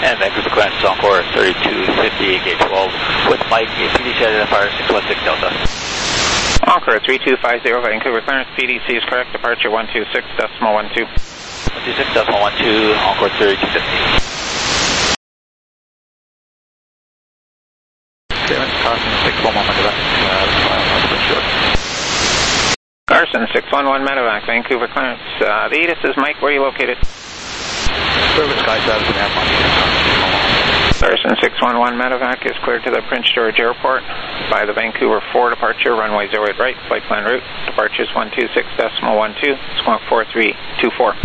And Vancouver clearance Encore 3250, gate 12 with Mike, PDC identifier 616 Delta. Encore 3250, Vancouver clearance, PDC is correct, departure 126.12. 126.12, Encore 3250. Clearance, Carson 611 medevac, short. Carson 611 medevac, Vancouver clearance. The EDIS is Mike, where are you located? Service Sky Service and Airport. Carson 611 medevac is cleared to the Prince George Airport by the Vancouver 4 departure, runway 08 right, flight plan route, departures 126.12, squawk 4324.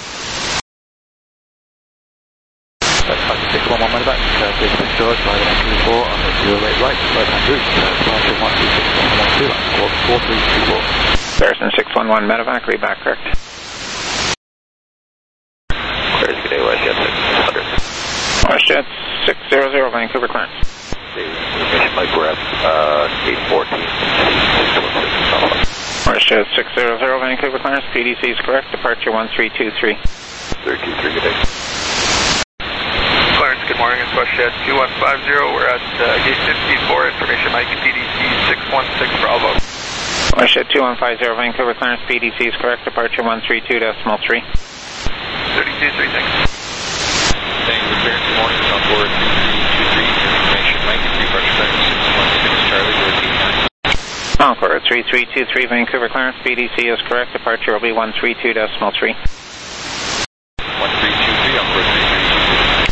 That's 611 medevac, to Prince George by the Vancouver 4 on the 08 right, flight plan route, departure 126.12, squawk 4324. Carson 611 medevac, read back correct. Clear to day, WestJet 600. WestJet 600, Vancouver clearance. Mike, we're at 814. WestJet 600, Vancouver clearance, PDC is correct, departure 1323. 323, good day. Clarence, good morning, it's WestJet 2150, we're at gate 54, information Mike, PDC 616 Bravo. WestJet 2150, Vancouver clearance, PDC is correct, departure 132.3. 3236. Vancouver clearance, good morning, it's on board 3323, information Mike, departure clearance 616 Charlie, we're at 89. Encore 3323, Vancouver clearance, PDC is correct, departure will be 132.3. 1323, Encore 3323.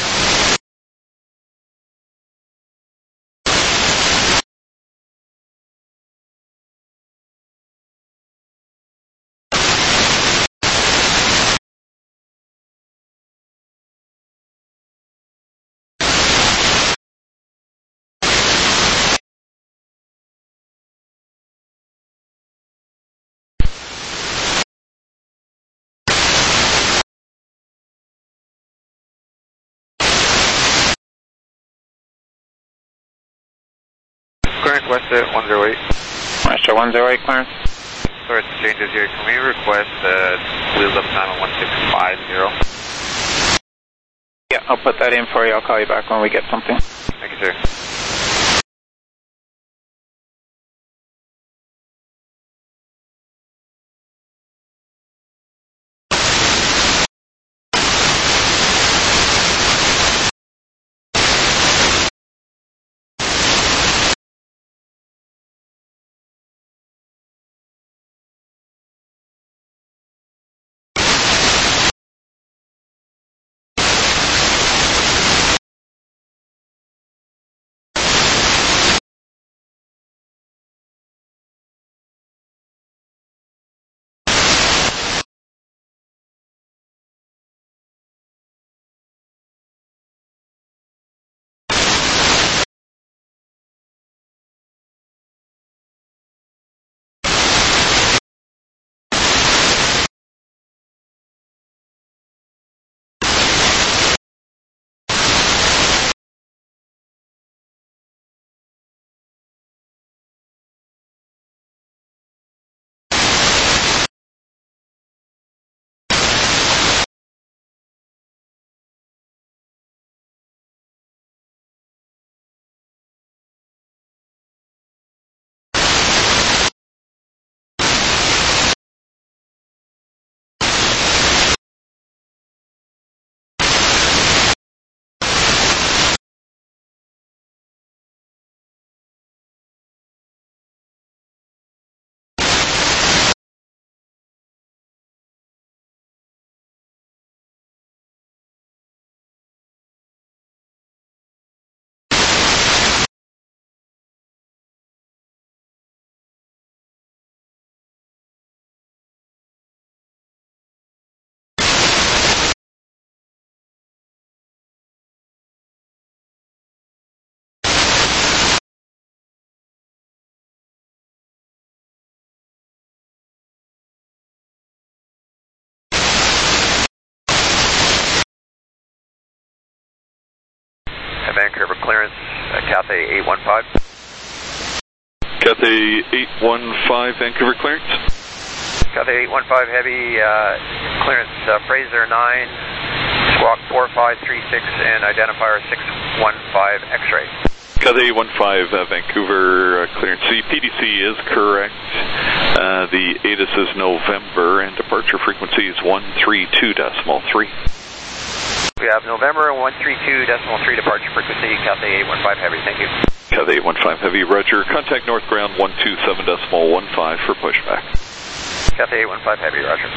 Clarence, WestJet 108. WestJet 108 clearance. Sorry, some changes here. Can we request wheels up time on 1650? Yeah, I'll put that in for you. I'll call you back when we get something. Thank you, sir. Vancouver clearance, Cathay 815. Cathay 815, Vancouver clearance. Cathay 815 heavy, clearance, Fraser 9, Squawk 4536 and identifier 615 X-ray. Cathay 15 Vancouver clearance. The PDC is correct. The ATIS is November and departure frequency is 132.3. We have November 132.3 departure frequency, Cathay 815 Heavy, thank you. Cathay 815 Heavy, roger. Contact North Ground 127.15 for pushback. Cathay 815 Heavy, roger.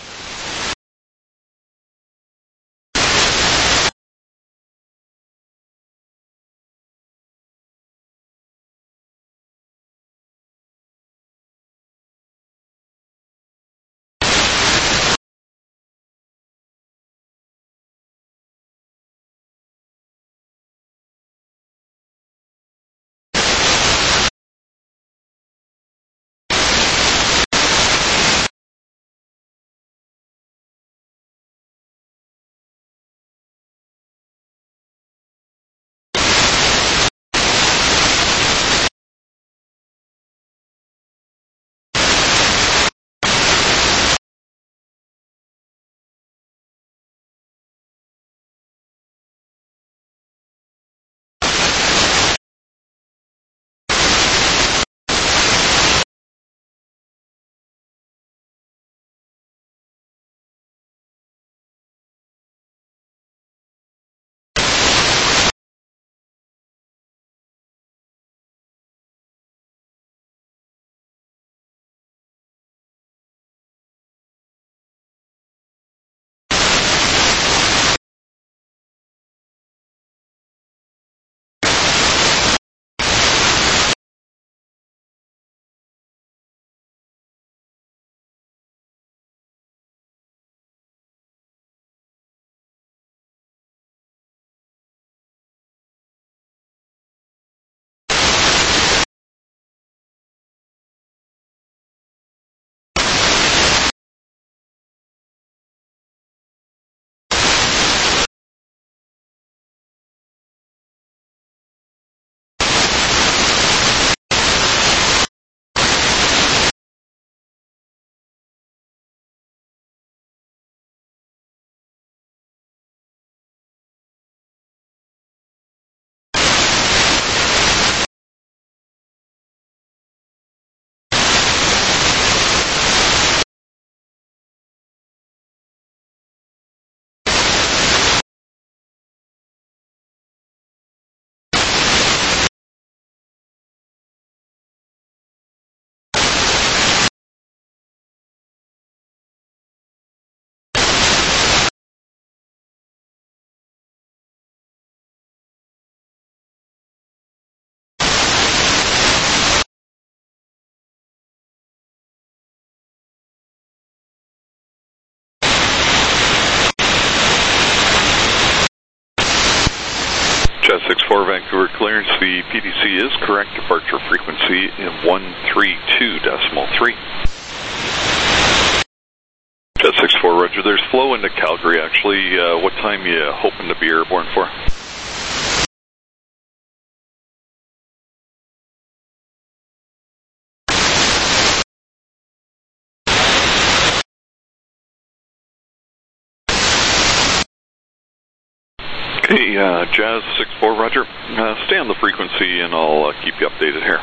Jet 64 Vancouver clearance. The PDC is correct. Departure frequency in 132.3. Jet 64, roger. There's flow into Calgary, actually. What time you hoping to be airborne for? Okay, Jazz 64, roger. Stay on the frequency and I'll keep you updated here.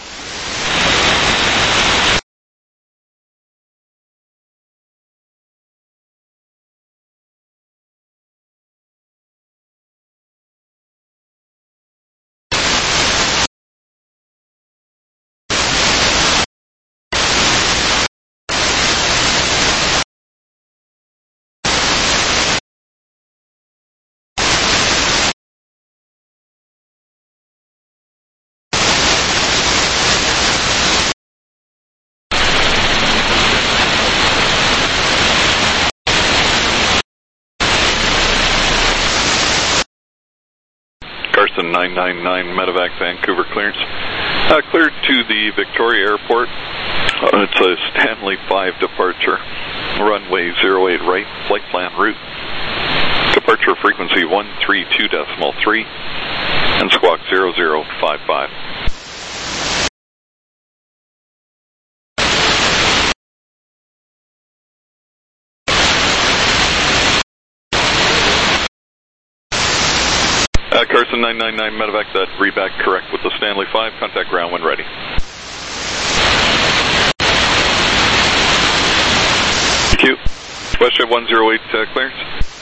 Carson 999 Medevac Vancouver clearance. Cleared to the Victoria Airport. It's a Stanley 5 departure. Runway 08 right, flight plan route. Departure frequency 132.3 and squawk 0055. Carson 999 medevac, that reback correct with the Stanley 5. Contact ground when ready. Thank you. WestJet 108 clearance.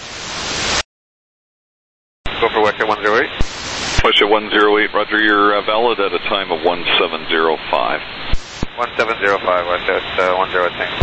Go for WestJet 108. WestJet 108, roger, you're valid at a time of 1705. 1705, WestJet 108, thanks.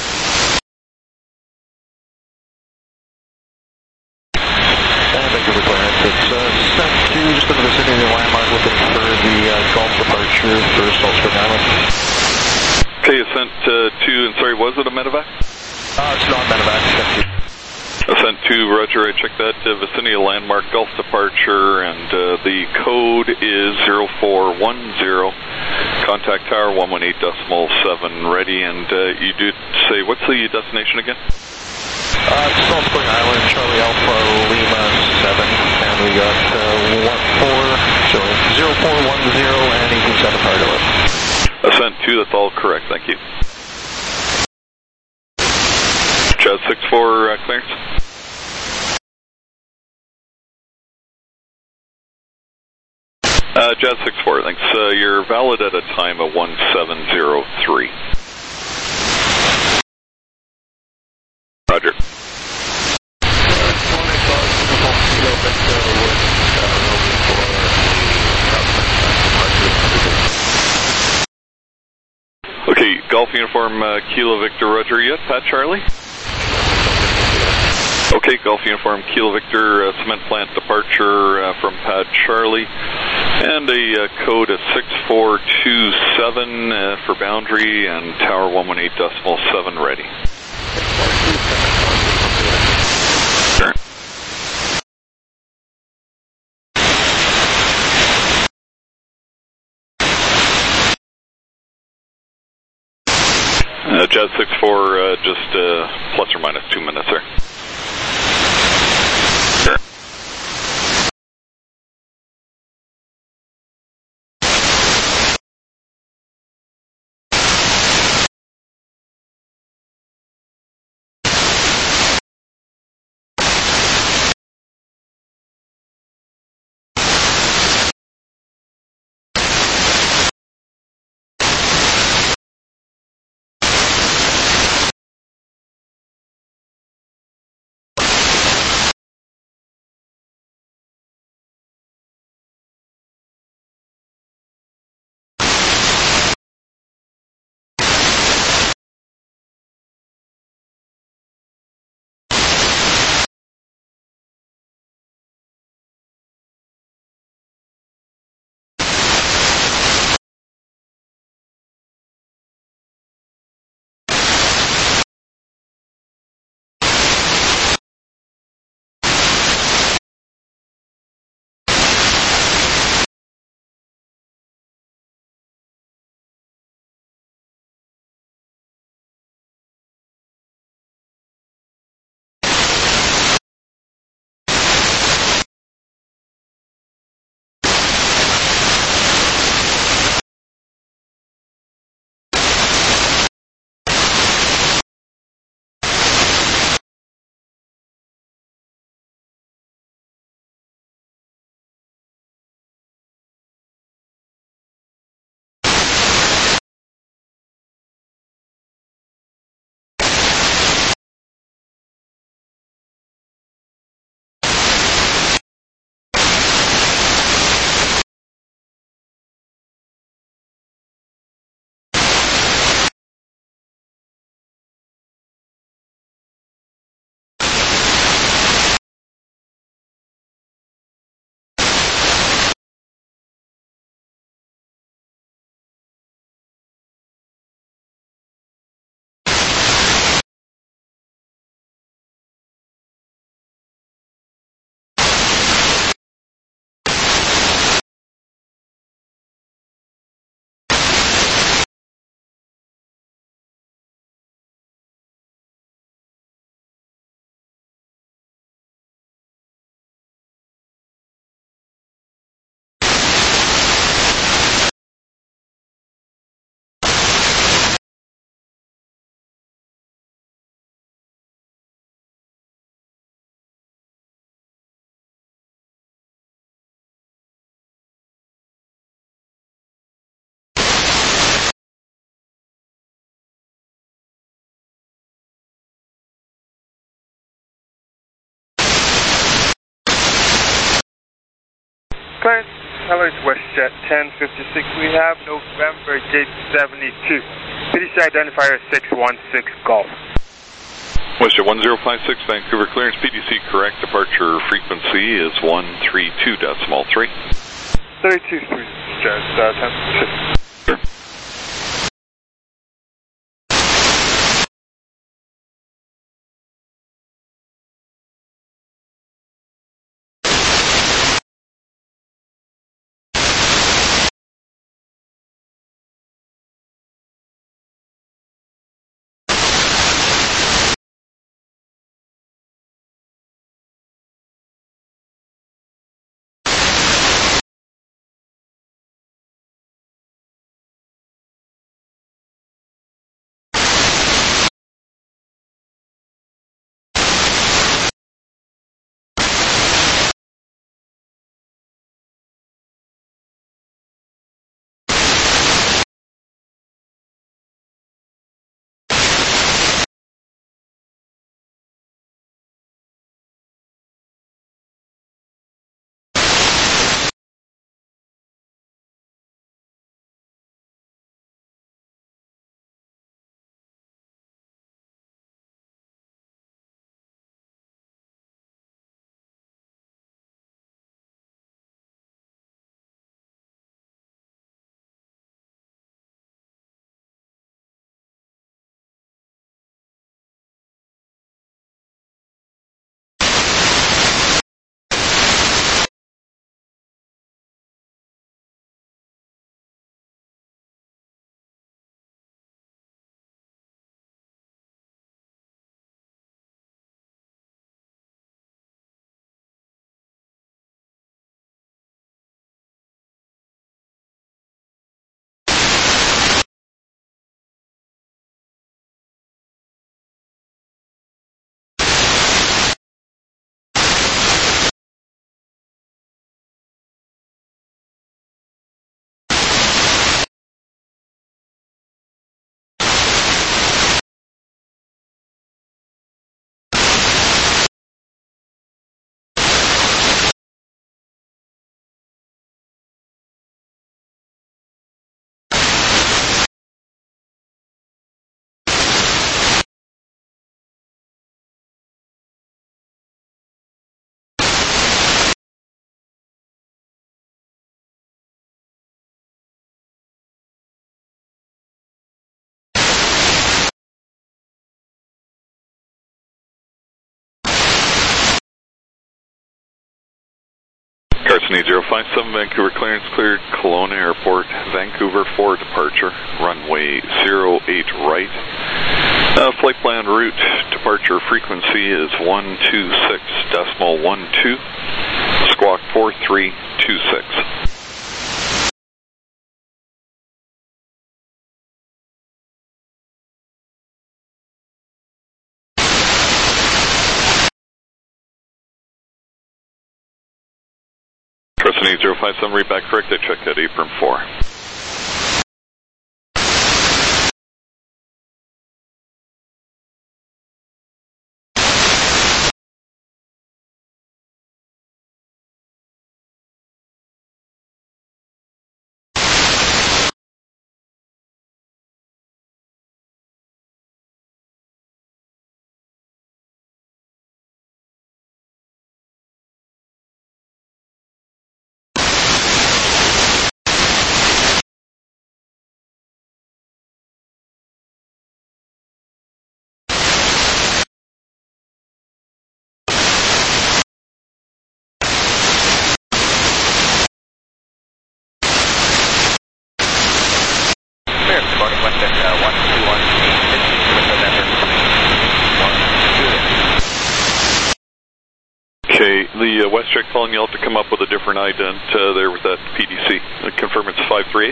Thank you for clearance. It's sent to just in the vicinity of the landmark looking for the Gulf departure for Salt Spring Island. Okay, you sent to, and sorry, was it a medevac? It's not medevac, thank you. Sent to, roger, I checked that vicinity of landmark Gulf departure, and the code is 0410. Contact tower 118.7 ready, and you did say, what's the destination again? Salt Spring Island, Charlie Alpha Lima 7, and we got 0410 and 187 target list. Ascent 2, that's all correct, thank you. Jazz 64 clearance. Jazz 64, thanks. You're valid at a time of 1703. Roger. Okay, Golf Uniform Kilo Victor, roger, yes, Pat Charlie? Okay, Golf Uniform Kilo Victor, cement plant departure from Pad Charlie, and a code of 6427 for boundary, and tower 118.7 ready. Jazz 64, just plus or minus 2 minutes, sir. Clarence, hello, it's WestJet 1056. We have November Gate 72. PDC identifier 616 Golf. WestJet 1056, Vancouver clearance, PDC correct, departure frequency is 132.3. 32.3, Jet 1056. Sure. Carson 8057, Vancouver clearance cleared, Kelowna Airport, Vancouver 4 departure, runway 08 right. Flight plan route, departure frequency is 126.12, squawk 4326. Carson 8057, read back correct, I checked at apron 4. Okay, the WestJet calling, you'll have to come up with a different ident there with that PDC. Confirm it's 538.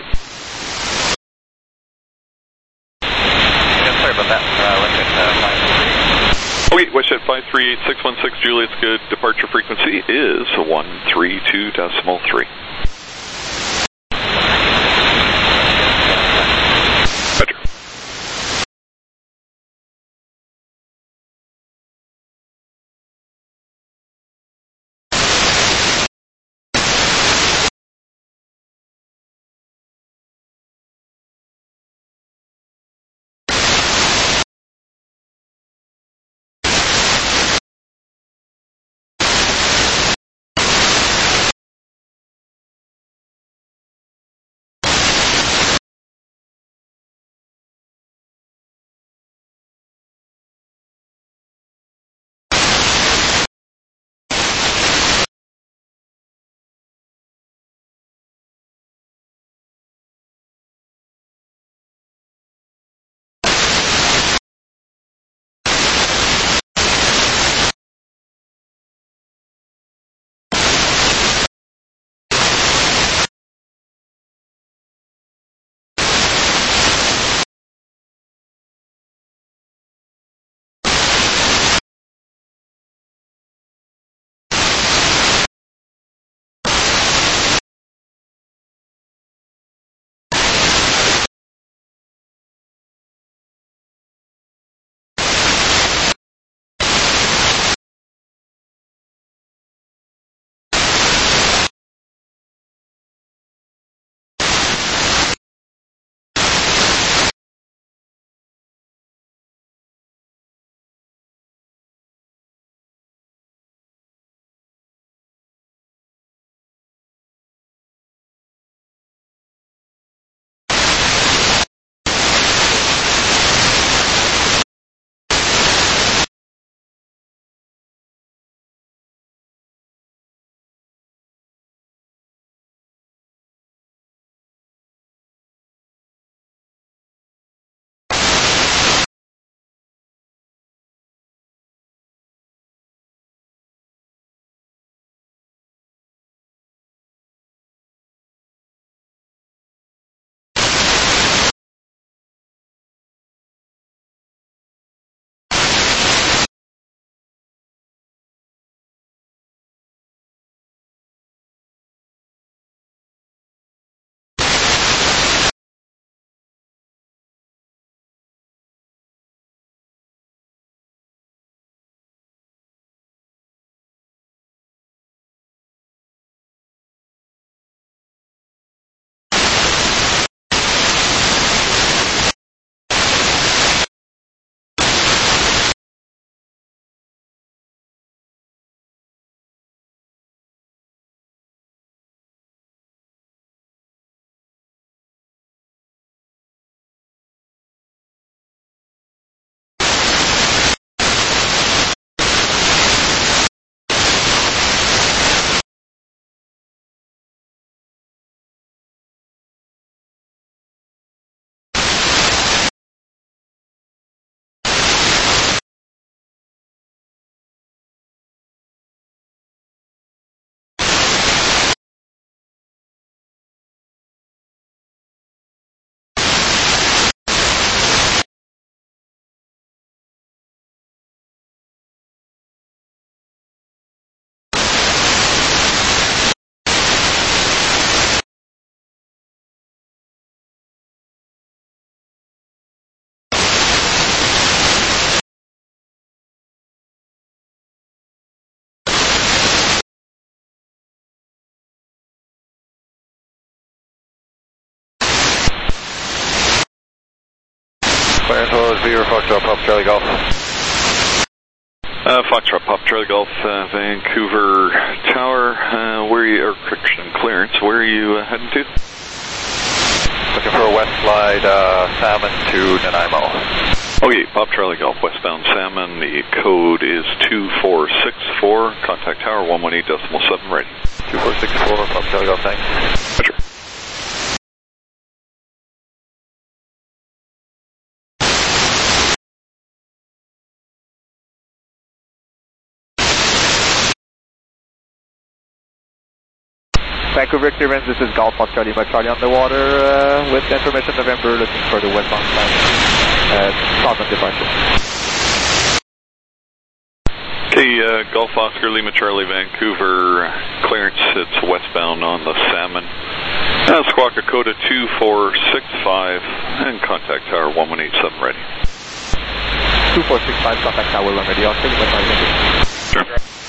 Yeah, sorry about that. WestJet 538. Okay, WestJet 538, 616 Juliet's good. Departure frequency is 132.3. Clearance was 0 Foxtrot Pop Charlie Golf. Foxtrot Pop Charlie Golf, Vancouver Tower, where are you, or correction, clearance, where are you heading to? Looking for a west slide, Salmon to Nanaimo. Okay, Pop Charlie Golf, westbound Salmon, the code is 2464, contact tower 118.7, ready. 2464, Pop Charlie Golf, thanks. Roger. Vancouver clearance, this is Golf Pop Charlie by Charlie on the water with information November looking for the westbound side. Southern departure. Okay, Golf Oscar Lima Charlie Vancouver clearance, it's westbound on the Salmon. Squawk Dakota 2465 and contact tower 118.7 ready. 2465 contact tower 1 ready. I'll take it with my Sure.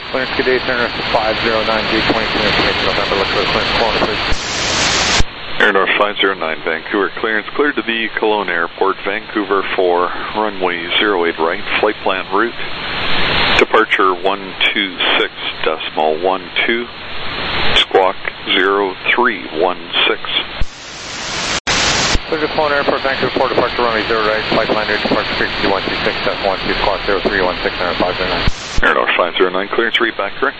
Clearance good day, turn to 509 gate 22 information November, look for the clearance corner please. Air North 509 Vancouver clearance, cleared to the Kelowna Airport, Vancouver 4, runway 08 right, flight plan route, departure 126.12, squawk 0316. Clear to Kelowna Airport, Vancouver 4, departure runway 0 right, flight plan route, departure frequency 126.12, squawk 0316, Air 509. Air North 509 clearance, read back correct.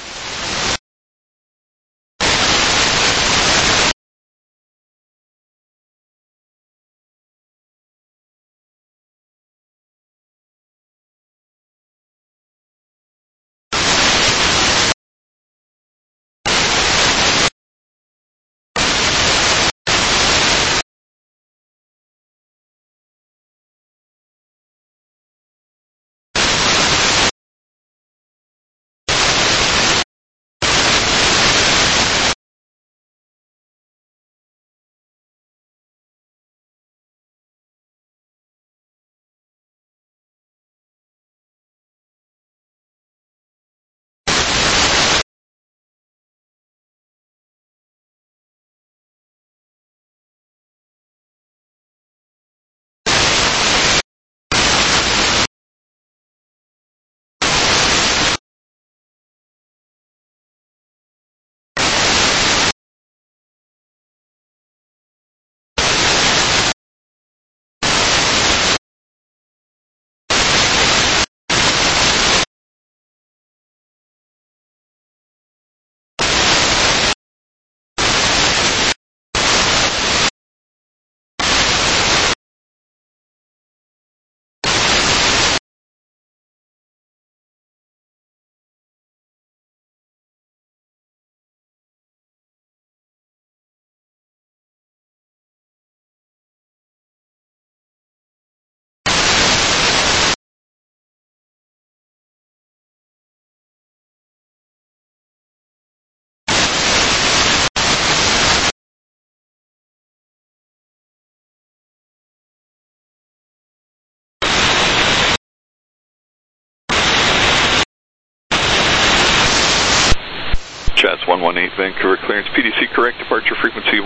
Jazz 118 Vancouver clearance, PDC correct, departure frequency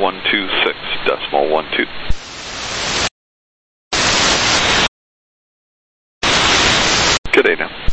126.12. Good day now.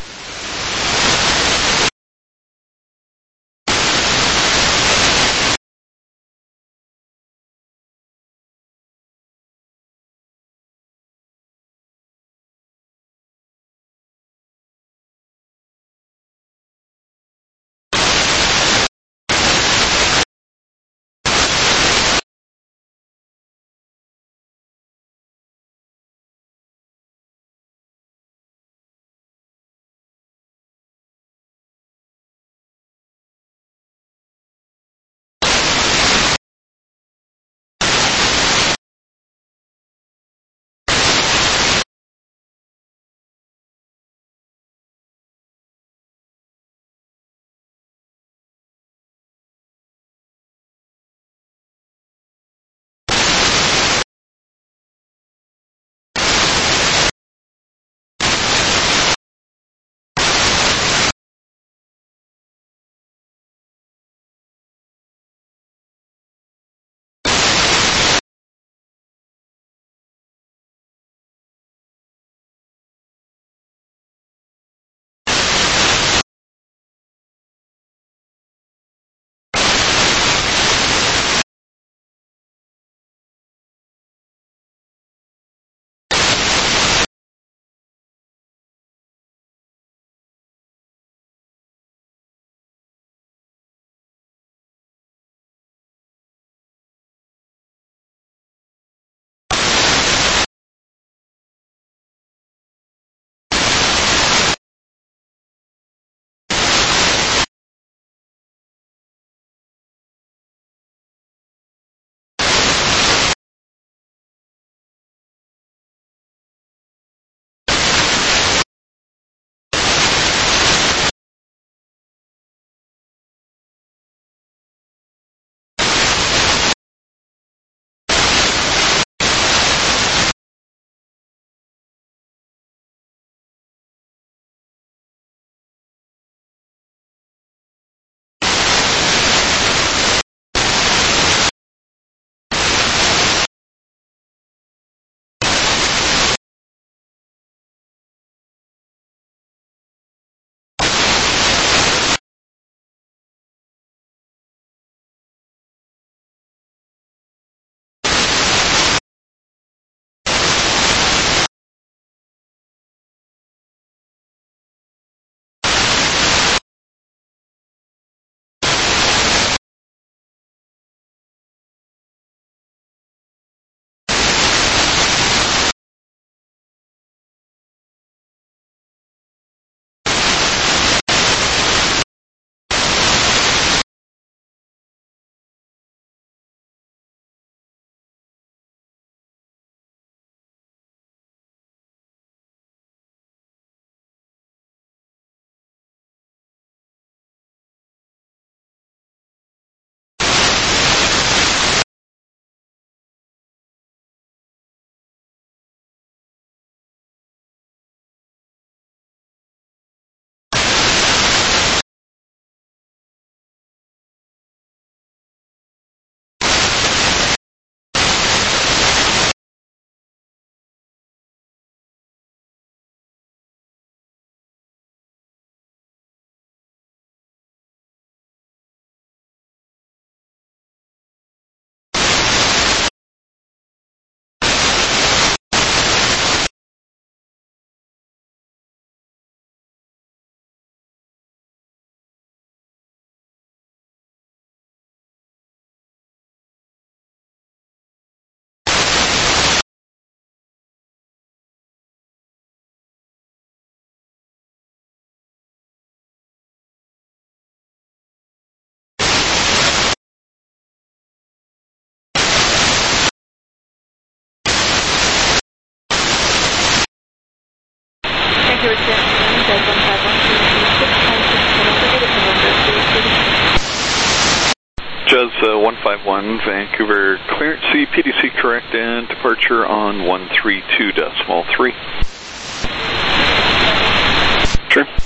Vancouver to Dead 151, Jazz 151, Vancouver, clearance CPDC correct and departure on 132.3. Sure.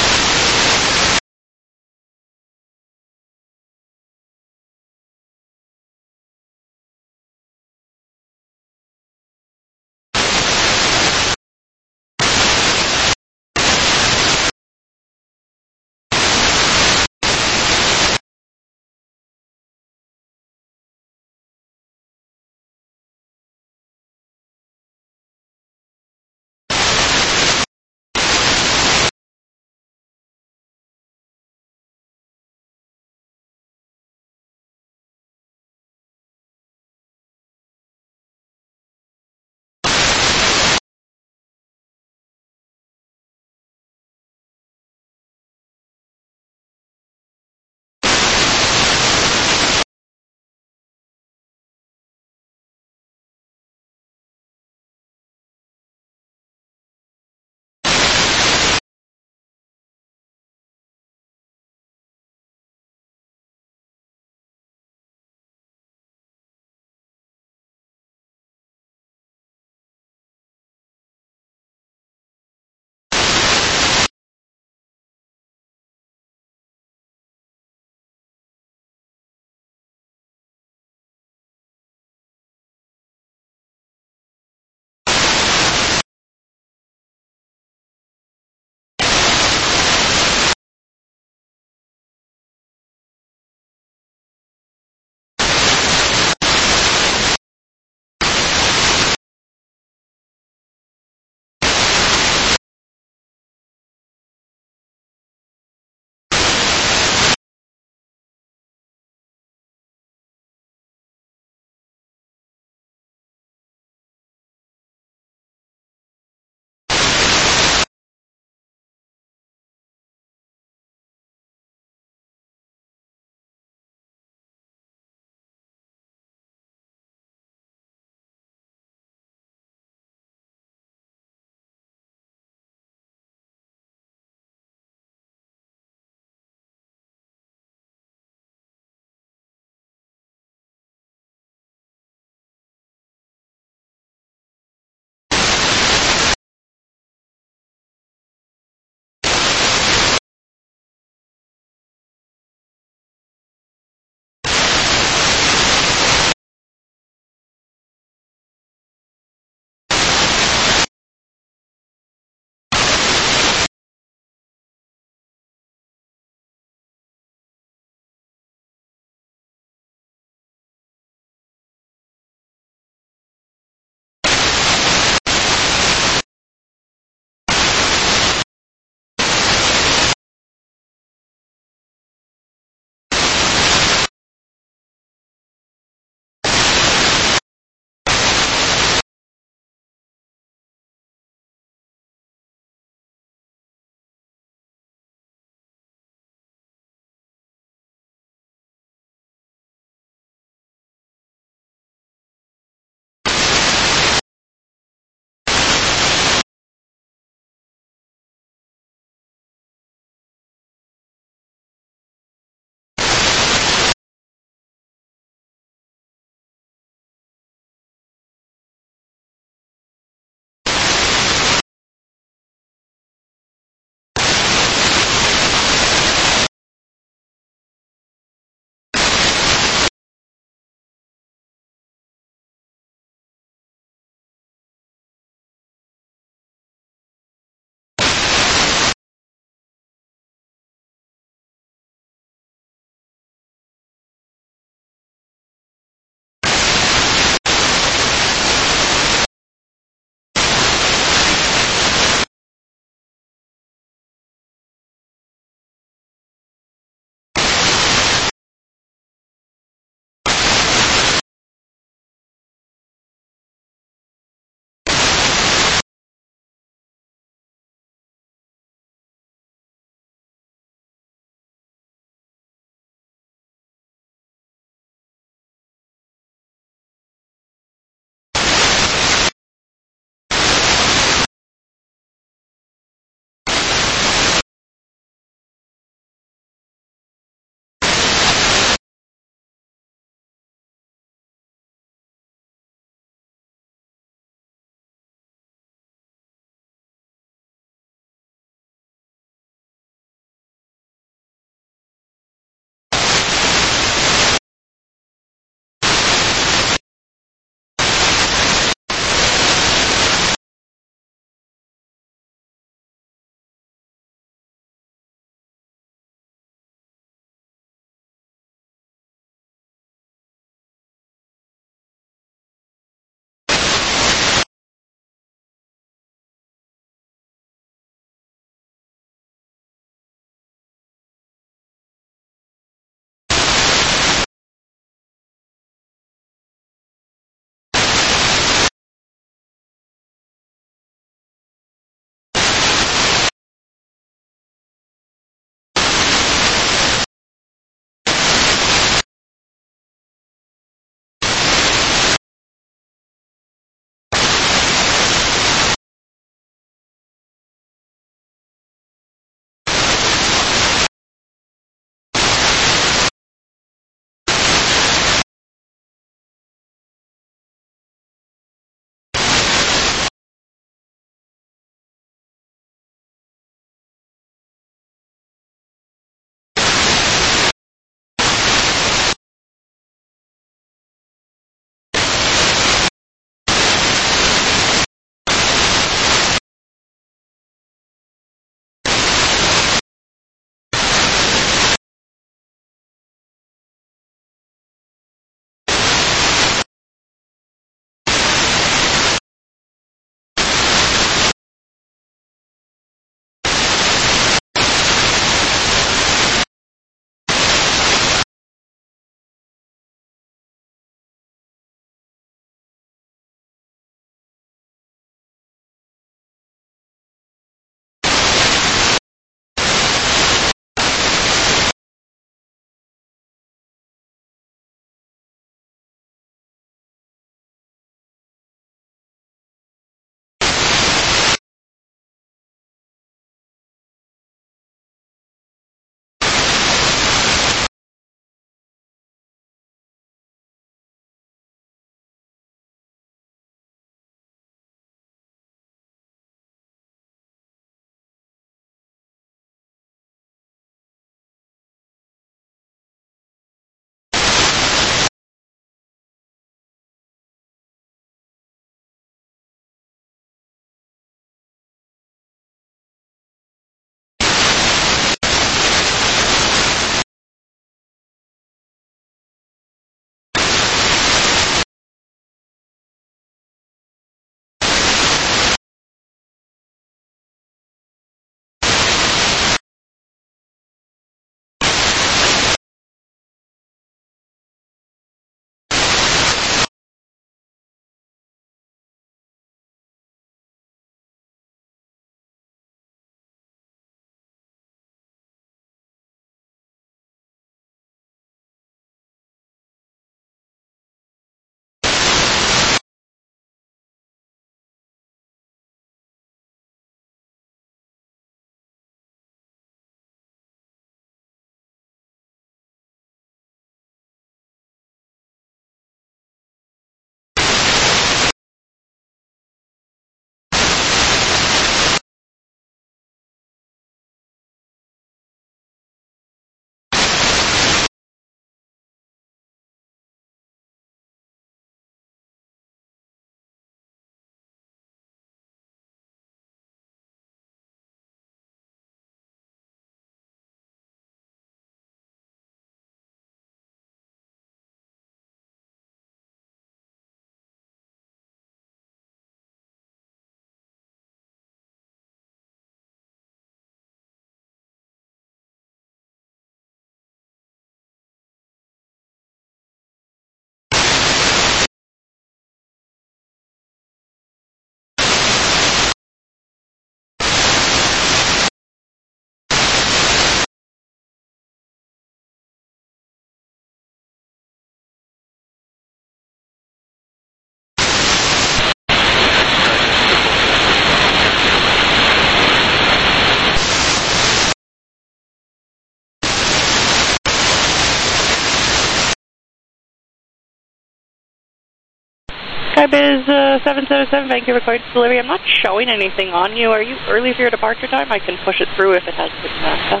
Skybiz 777, Vancouver Clearance Delivery. I'm not showing anything on you. Are you early for your departure time? I can push it through if it has been done.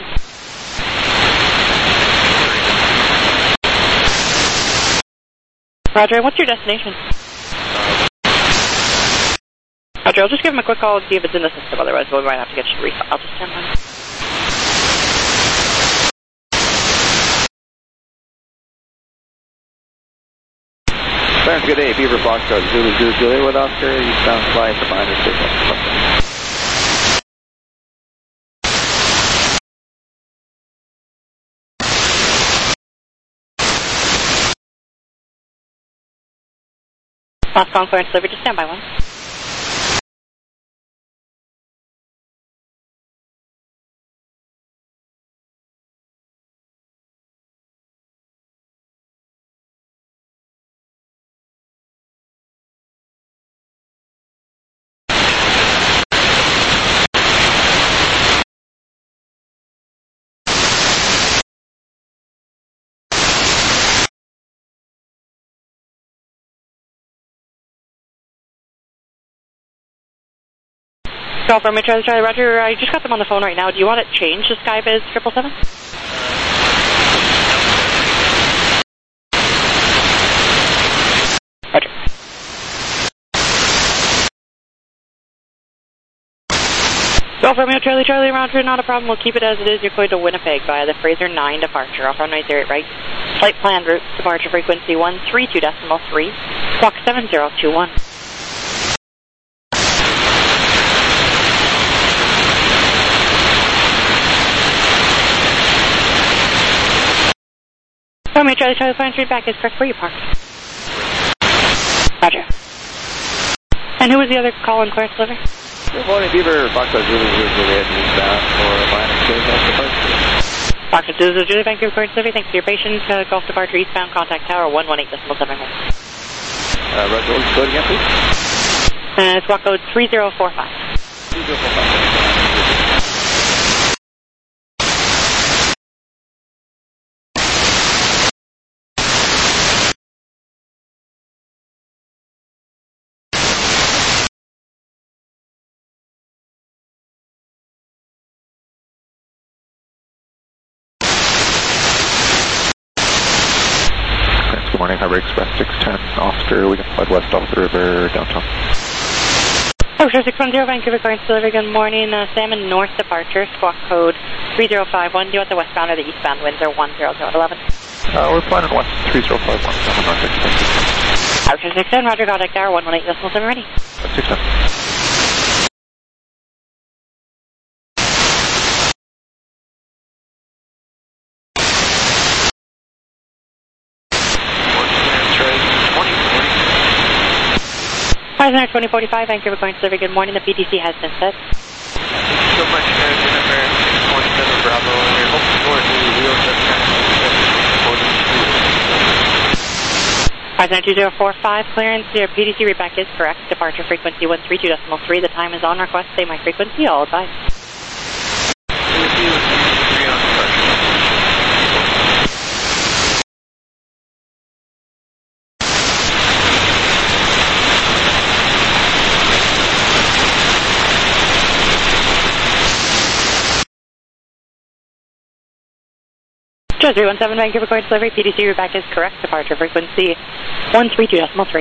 Roger, what's your destination? Roger, I'll just give him a quick call and see if it's in the system. Otherwise, we might have to get you refiled. I'll just stand by. Clarence, good day. Beaver Foxtrot, Zulu Julia with Oscar. Eastbound flight for minor signal. Last call, Clarence Delivery. Just stand by one. Call from Charlie, Roger. I just got them on the phone right now. Do you want it changed to Skybiz 777? Roger. Call from Charlie, Roger. Not a problem. We'll keep it as it is. You're going to Winnipeg via the Fraser 9 departure. Off runway 08 right. Flight plan route. Departure frequency 132.3. Squawk 7021. Romeo Charlie, Flying Street back is correct. Where you parked? Roger. And who was the other call in Clarence Delivery? Good morning, Beaver Foxtrot, Zulu Julia eastbound for minor signal departure. Foxtrot, Zulu Julia, Vancouver Clarence Delivery. Thanks for your patience. Golf departure eastbound. Contact tower 118.7. Roger, what was the code again, please? Squawk code 3045. 3045. Good morning, Harbor Express 610 Oscar. We can fly west off the river downtown. Oh, sure, 610 Vancouver Clarence Delivery. Good morning. Salmon North departure, squawk code 3051. Do you want the westbound or the eastbound winds are 10011? We're flying in west 3051, Salmon North Express. Outer 610, Roger, contact tower 118.7 ready. 610. Center 2045, Vancouver Clarence Delivery. Good morning. The PTC has been set. Thank you so much, Jennifer 617 Bravo. We're hoping for the wheel Center 2045, clearance. Your PTC readback is correct. Departure frequency 132.3. The time is on request. Say my frequency. All advised. Joe 317 Vancouver Clarence Delivery. PTC readback is correct. Departure frequency 132.3.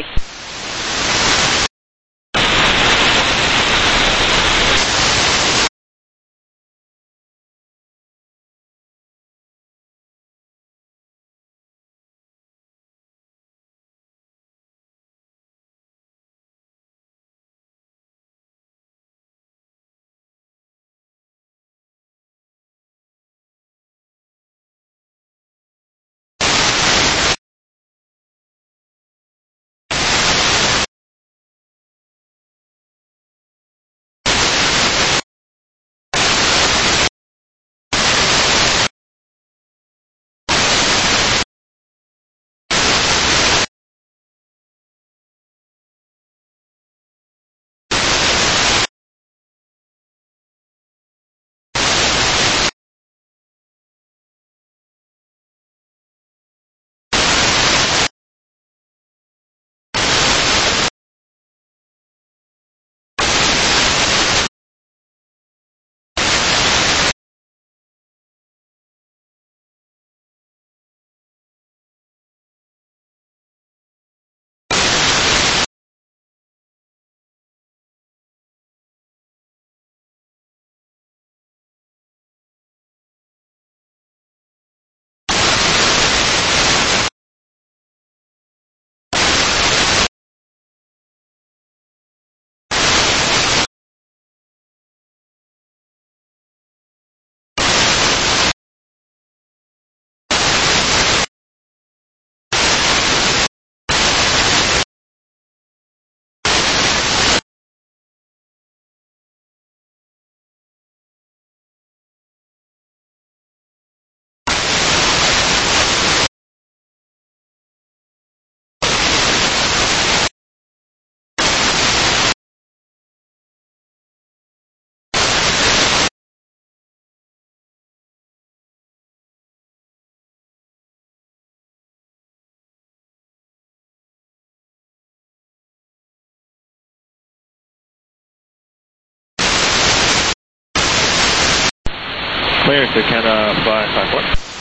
Clearance to Canada 554.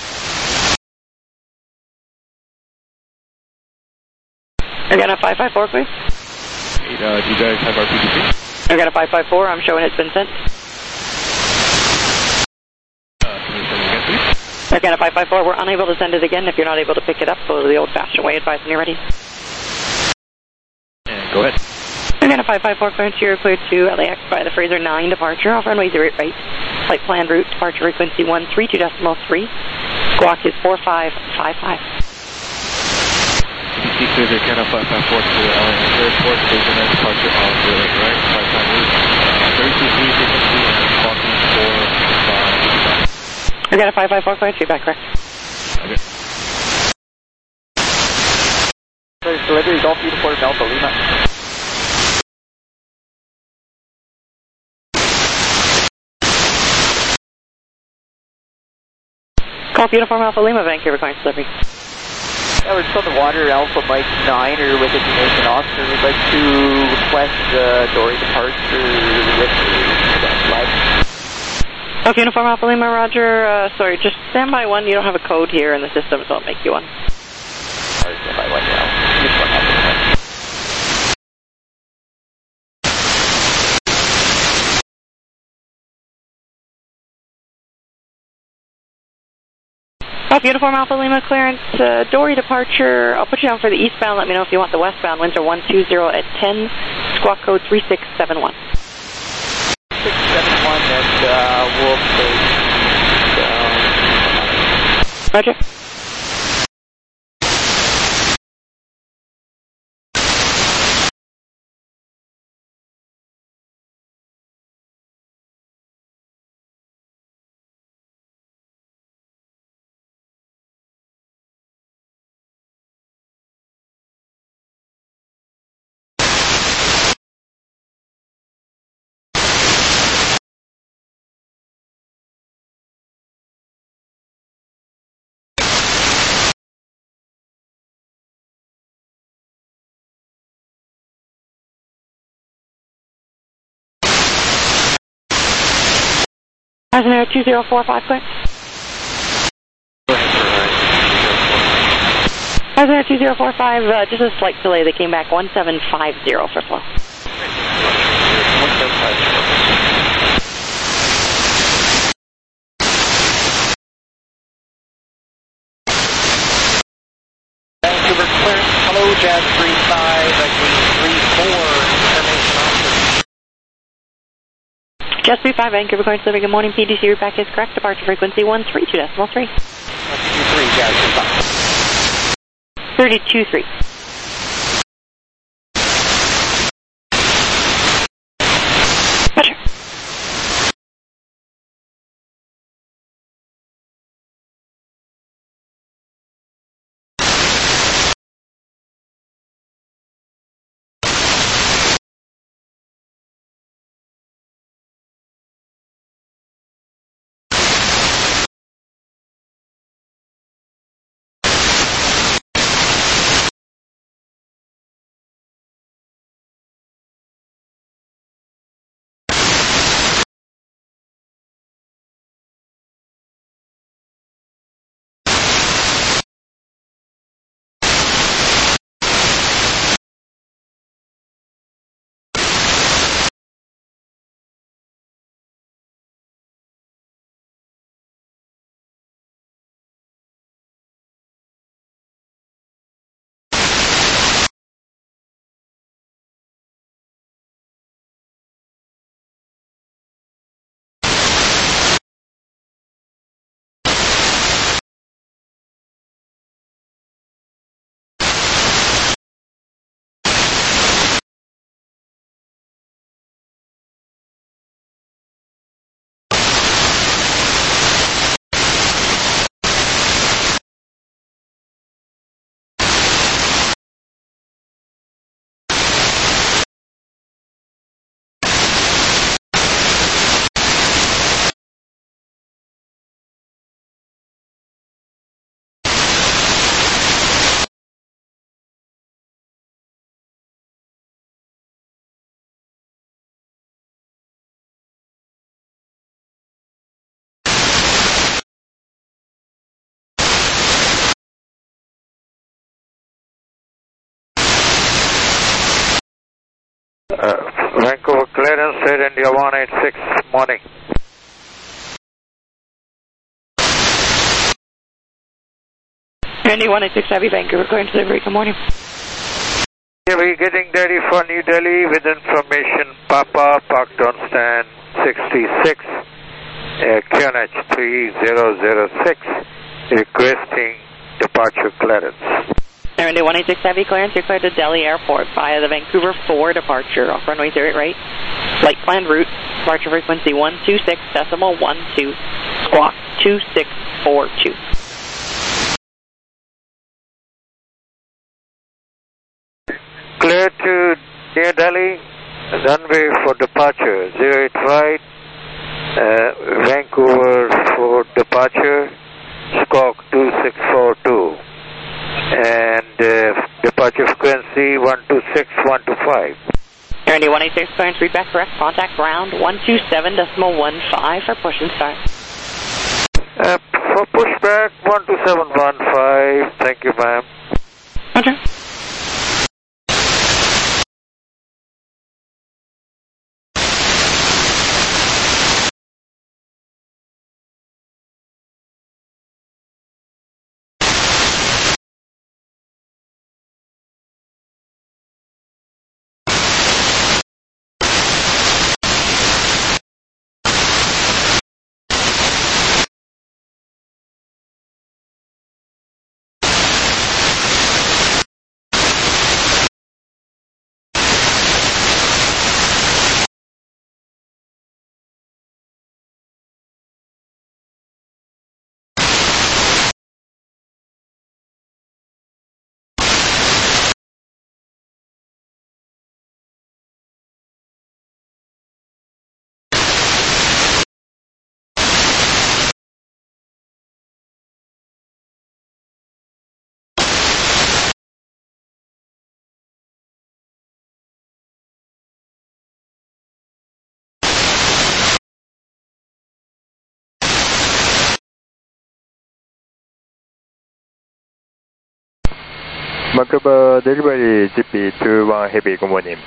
Again, a 554, please. Do you guys have our PTC? Again, a 554. I'm showing it's been sent. Can you send it again, please? Again, a 554. We're unable to send it again. If you're not able to pick it up, go to the old-fashioned way. Advise when you're ready. And go ahead. Again, a 554 clearance. You're cleared to LAX by the Fraser 9 departure. Off runway 08 right. Flight plan route, departure frequency 132.3. Squawk is 4555. PTC Cruiser Canada 554 to LAX Airport. Fraser 9 departure on 08 right. Flight plan route 323 frequency and squawking 4555. Again, a 554 clearance. Feedback correct. Okay. Delivery Golf Uniform Alpha Lima. Golf Uniform Alpha Lima, Vancouver, client delivery. We're just on the water, Alpha Mike 9, or with information officer. We'd like to request dory departure with the flight. Golf Uniform Alpha Lima, roger. Sorry, just stand by one. You don't have a code here in the system, so I'll make you one. Sorry, stand by one now. Just one Alpha. Golf Uniform Alpha Lima clearance, dory departure. I'll put you down for the eastbound. Let me know if you want the westbound. Winds are 120 at 10. Squawk code 3671. 671 and we'll take Roger. Passenger 2045, clear. Passenger 2045, just a slight delay. They came back 1750 for flow. 1750. Vancouver clearance. Hello, Jazz 35, Green 34, information officer. Jazz 35, Vancouver, going to delivery. Good morning. PDC route back is correct. Departure frequency 132.3. 123, Jazz 35. 32.3. Vancouver clearance, Air India 186, morning. India 186 Heavy, Vancouver clearance delivery, good morning. Yeah, we're getting ready for New Delhi with information. Papa, parked on stand 66, QNH 3006, requesting departure clearance. Air India 186 Heavy clearance, you're cleared to Delhi Airport via the Vancouver 4 departure off runway 08 right. Flight plan route, departure frequency 126.12, squawk 2642. Clear to New Delhi, runway for departure 08 right, Vancouver for departure, squawk 2642. And departure frequency 126.125. Air India 186 clearance, read back correct, contact ground 127.15 for push and start. For pushback 127.15, thank you ma'am. Roger. Vancouver delivery GP21 Heavy, good morning.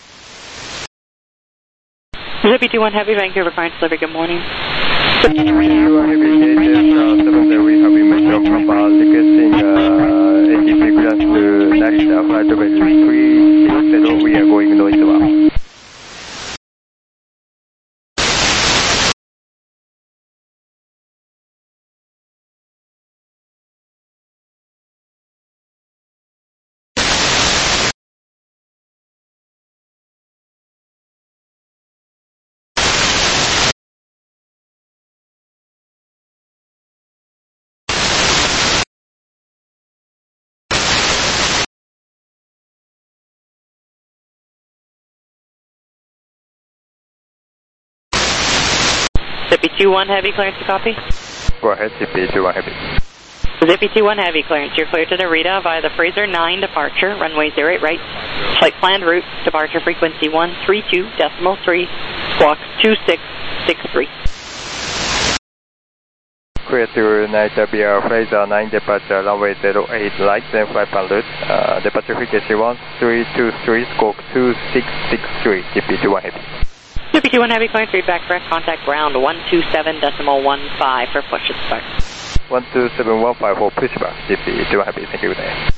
GP21 Heavy, Vancouver clearance delivery, good morning. GP21 Heavy, GTS 7, we have information from requesting ATP clearance to Narita, flight level 360, we are going northbound. GP21 Heavy clearance to copy. Go ahead, GP21 Heavy. GP21 Heavy clearance, you're cleared to Narita via the Fraser 9 departure, runway 08 right. Flight planned route, departure frequency 132.3, squawk 2663. Clear to Narita via Fraser 9 departure, runway 08 right, then flight plan route, departure frequency 1323, squawk 2663, GP21 Heavy. GP21 Heavy clearance, read back correct, contact ground 127.15 for push and start. 127.15 for pushback, GP21 Heavy, thank you very much.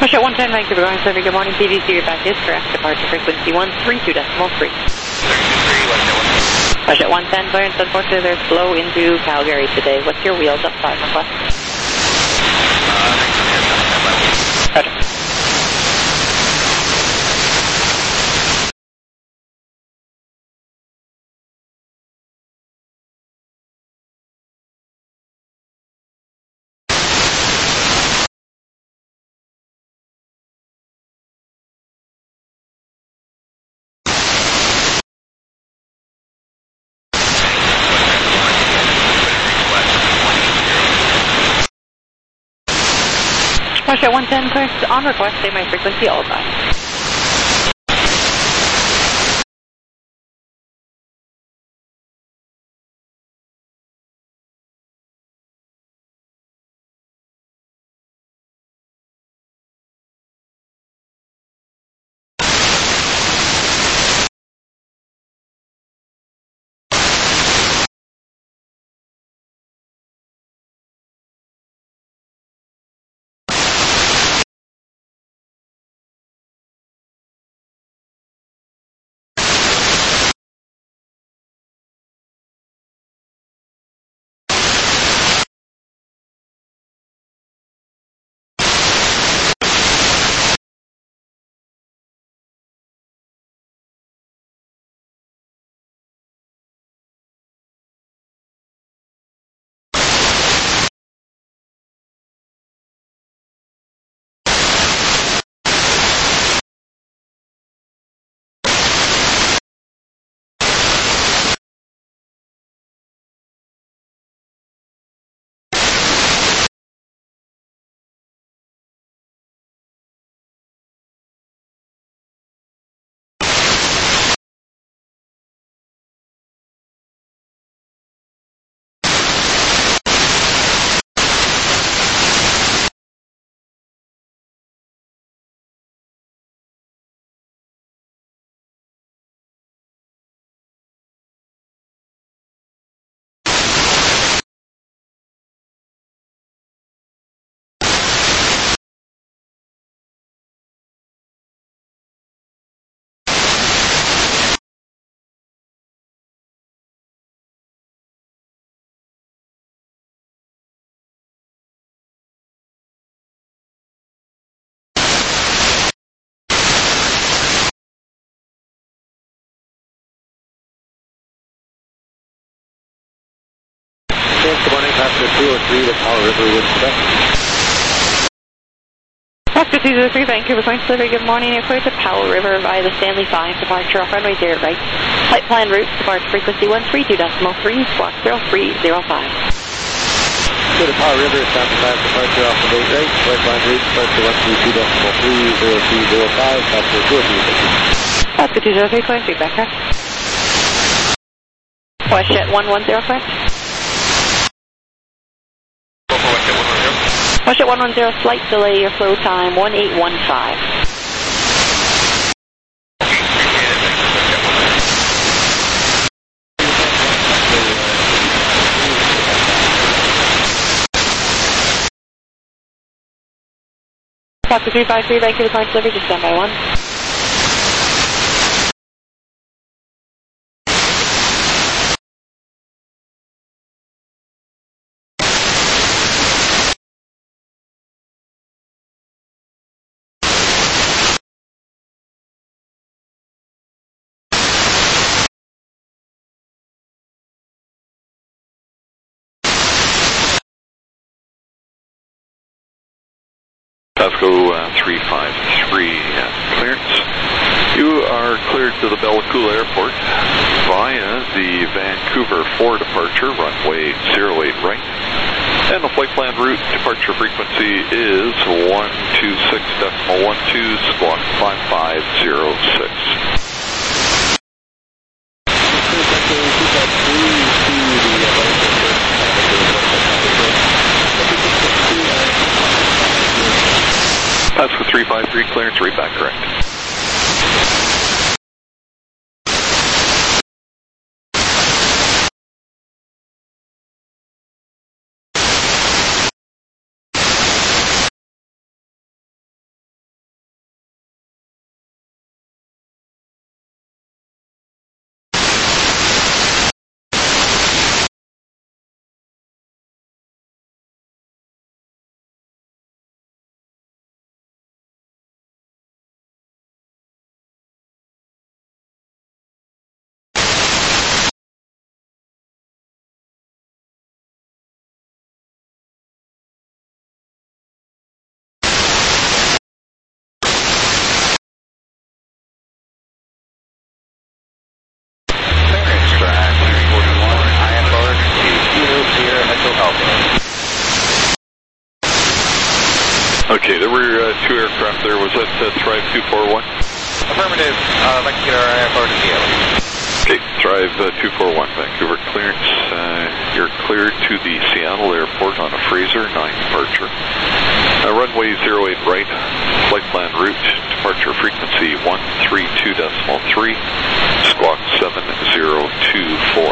Push at 110, Vancouver, going Survey, good morning, PVC, your back is correct, departure frequency 132.3. Push at 110, clearance, unfortunately there's flow into Calgary today. What's your wheels up time request? Roger. Push at 110, clearance on request, say my frequency, all advised. Good morning, Passenger 203 to Powell River with Quebec. Passenger 203, Vancouver, going to Survey, good morning, you're clear to Powell River via the Stanley 5, departure off runway 0 right. Flight plan route, departure frequency 132.3, squawk 0305. Good to Powell River, Stanley 5, departure off runway 8 right. Flight plan route, departure 132.3, 0305, Passenger 203. Passenger 203, clear feedback, correct. Push at 110, correct. Push at 110, flight delay, your flow time 1815. Foxtrot 353, Vancouver, point delivery, just stand by 1. Pasco 353 clearance. You are cleared to the Bellacoola Airport via the Vancouver 4 departure, runway 08 right. And the flight plan route departure frequency is 126.12, squawk 5506. Pasco 353 clearance, read back correct. Okay, there were two aircraft there. Was that Thrive 241? Affirmative. I'd like to get our IFR to Seattle. Okay, Thrive 241, Vancouver clearance. You're cleared to the Seattle airport on a Fraser 9 departure. Runway 08 right, flight plan route, departure frequency 132.3, squawk 7024.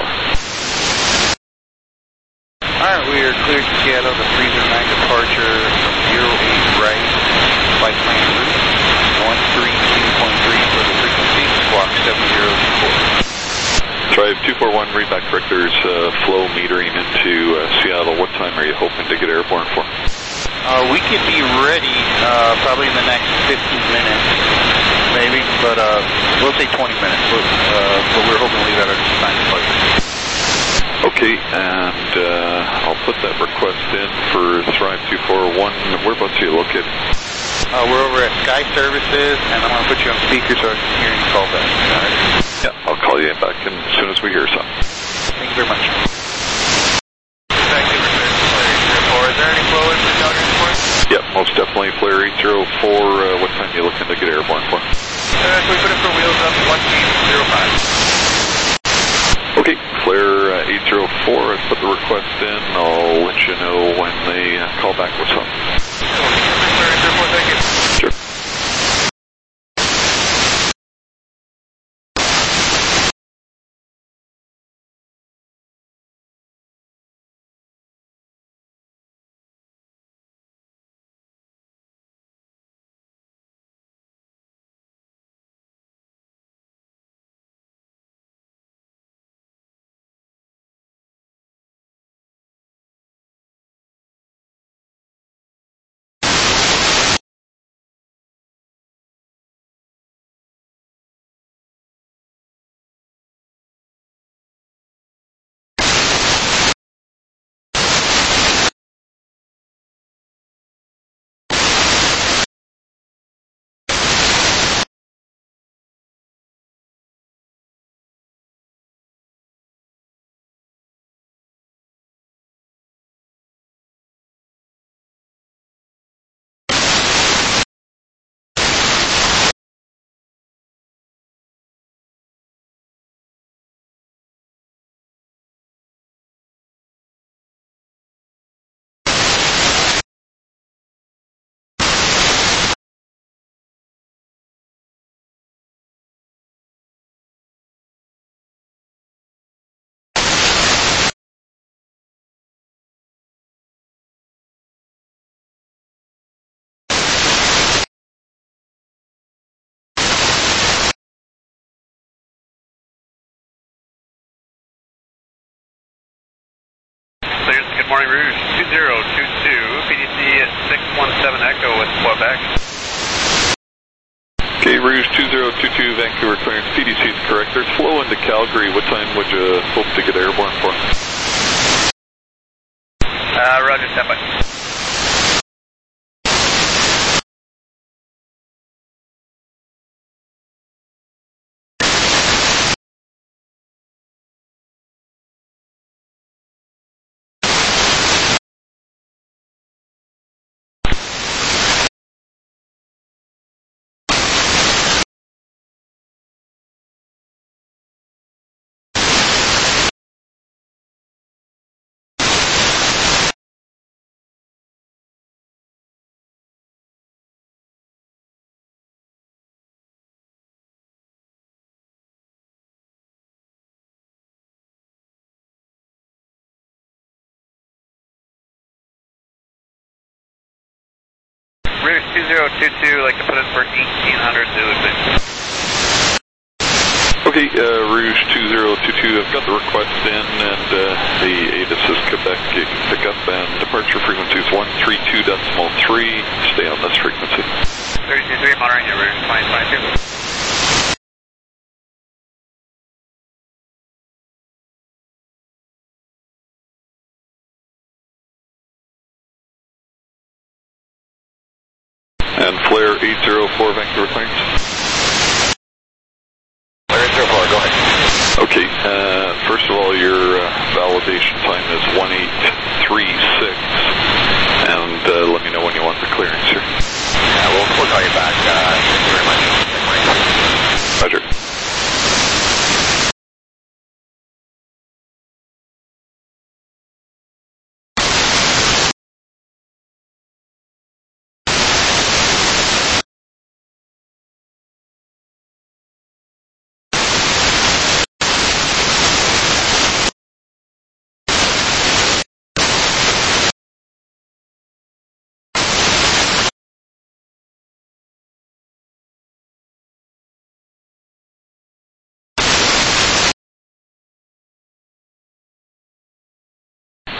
Alright, we are cleared to Seattle, the Fraser 9 departure, 08 right, flight plan route, 132.3 for the frequency, squawk 7024. Thrive 241, read back directors, flow metering into Seattle. What time are you hoping to get airborne for? We could be ready probably in the next 15 minutes, maybe, but we'll say 20 minutes, but we're hoping to leave at our time departure. Okay, and I'll put that request in for Thrive 241. Whereabouts are you located? We're over at Sky Services, and I'm going to put you on speaker so I can hear any call back. Yeah, I'll call you back as soon as we hear something. Thank you very much. Vancouver Flare 804. Is there any flow in for Calgary this morning? Yeah, most definitely. Flare 804. What time are you looking to get airborne for? So we put in for wheels up 1805. Okay, Flare 804. I've put the request in. I'll let you know when they call back with something. Flare 804, thank you. Sure. Good morning, Rouge 2022, PDC at 617 Echo with Quebec. Okay, Rouge 2022, Vancouver clearance. PDC is correct. There's flow into Calgary. What time would you hope to get airborne for? Roger, stand by. Rouge 2022, like to put in for 1800 Zulu 6. Okay, Rouge 2022, I've got the request in, and the ATIS is Quebec. You can pick up, and departure frequency is 132.3. Stay on this frequency. 32.3, monitoring your Rouge 2022. And Flare 804, Vancouver clearance. Flare 804, go ahead. Okay, first of all, your validation time is 1836, and let me know when you want the clearance here.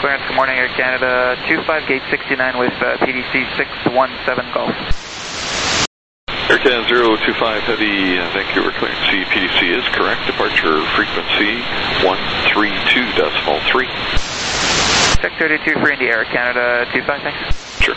clearance. Good morning, Air Canada. 25 gate 69 with PDC 617 Golf. Air Canada 025 Heavy, Vancouver clearance. PDC is correct. Departure frequency 132.3. Check 32 for India, Air Canada 25, thanks. Sure.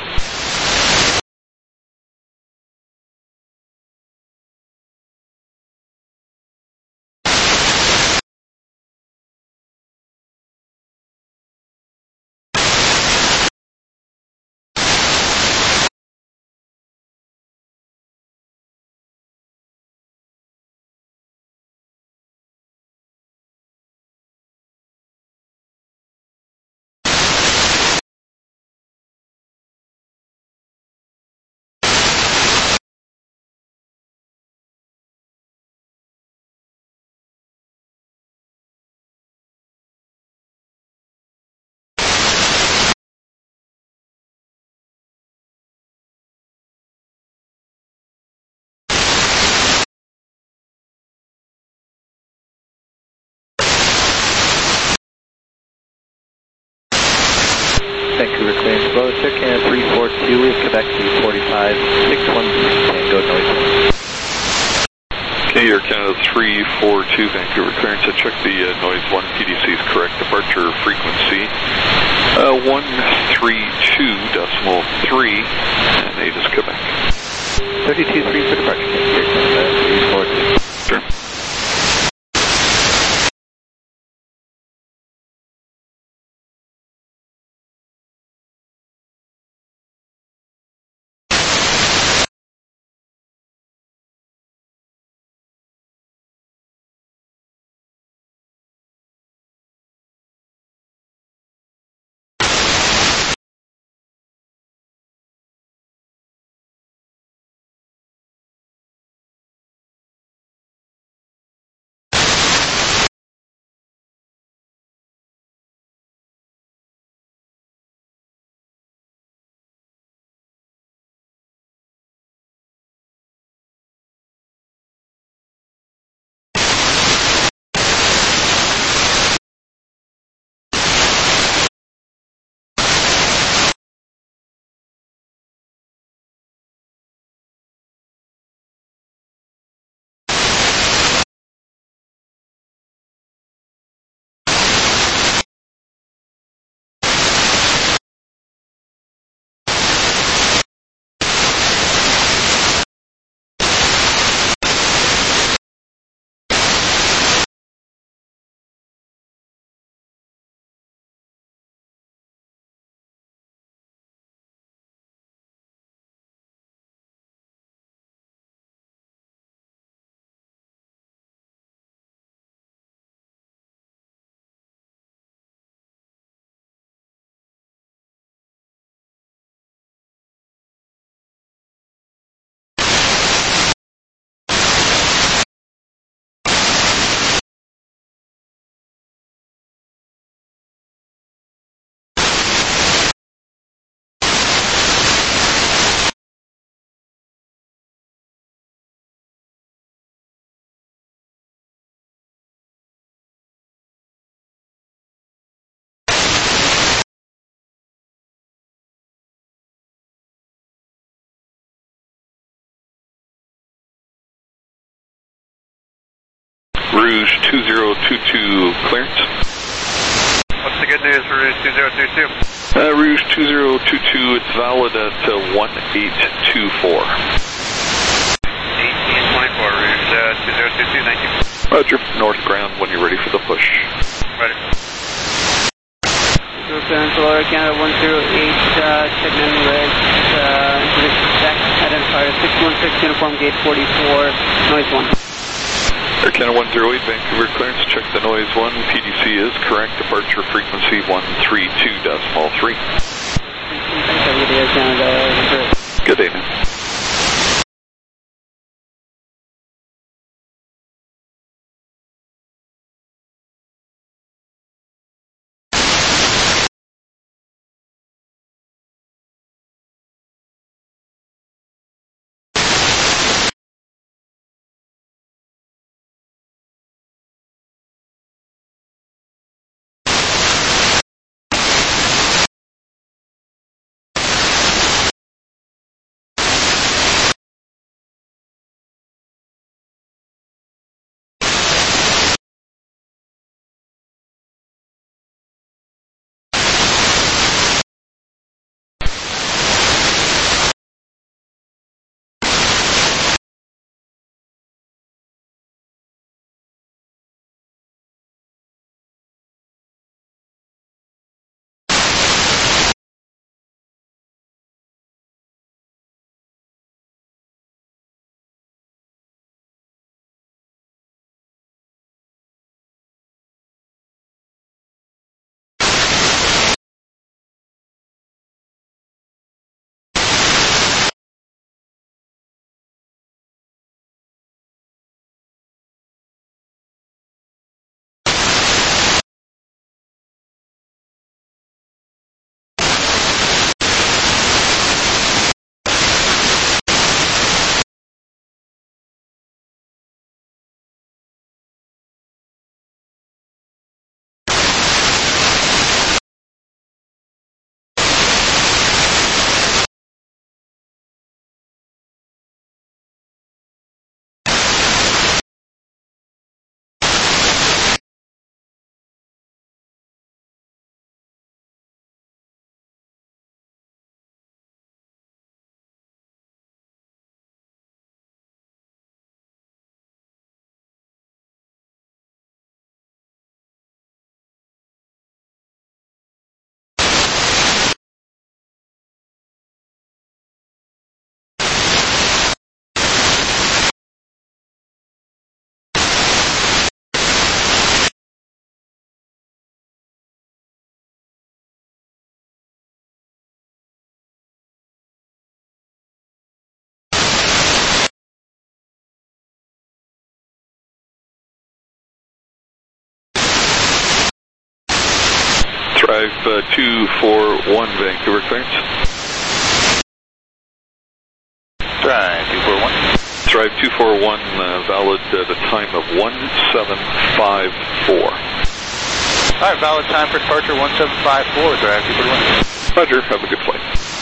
Vancouver clearance, Bravo Air Canada 342 with Quebec 245, 613 Tango noise. Okay, Air Canada 342 Vancouver clearance. I checked the noise 1 PDC is correct. Departure frequency 132.3 and 8 is Quebec. 32.3 for departure. Air Canada 342. Sure. Rouge 2022 clearance. What's the good news for Rouge 2022? Rouge 2022, it's valid at 1824. 1824, Rouge 2022, thank you. Roger, north ground when you're ready for the push. Ready. Air Canada 108, signal red, identifier 616, uniform gate 44, noise 1. Air Canada 108, Vancouver clearance, check the noise 1, PDC is correct, departure frequency 132.3. Good day, man. Drive 241 Vancouver clearance. Drive 241. Drive 241 valid at a time of 1754. Alright, valid time for departure 1754, drive 241. Roger, have a good flight.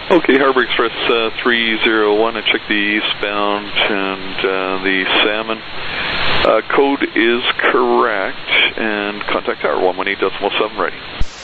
Okay, Harbor Express 301, I checked the eastbound and the Salmon. Code is correct, and contact tower 118.7 ready.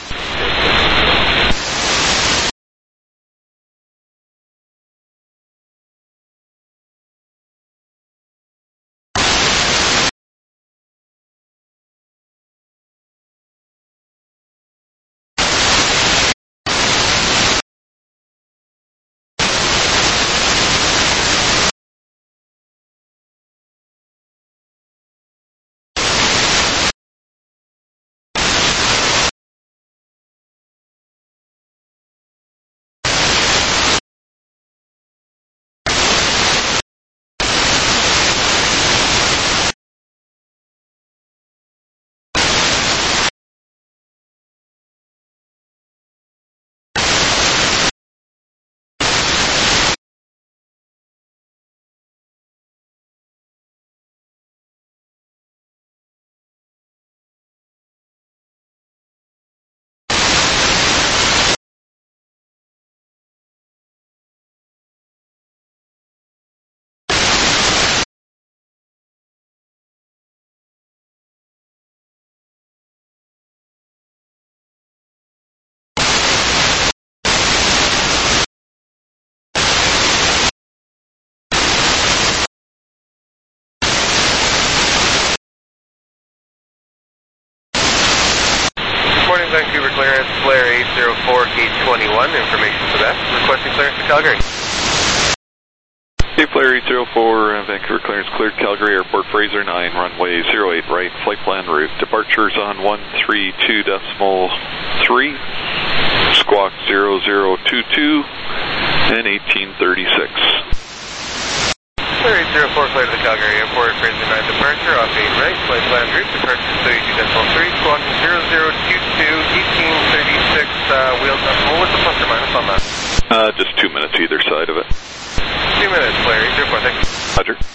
Vancouver clearance, Flare 804, gate 21, information for that. Requesting clearance to Calgary. Okay, Flare 804, Vancouver clearance cleared, Calgary Airport, Fraser 9, runway 08 right, flight plan route. Departures on 132.3, squawk 0022, and 1836. Flare 804, clear to the Calgary Airport, Fraser 9 departure, off 8 right, flight plan route, departure 32.3, squawking 0022, 1836, wheels up. What's the plus or minus on that? Just 2 minutes either side of it. 2 minutes, Flare 804, thanks. Roger.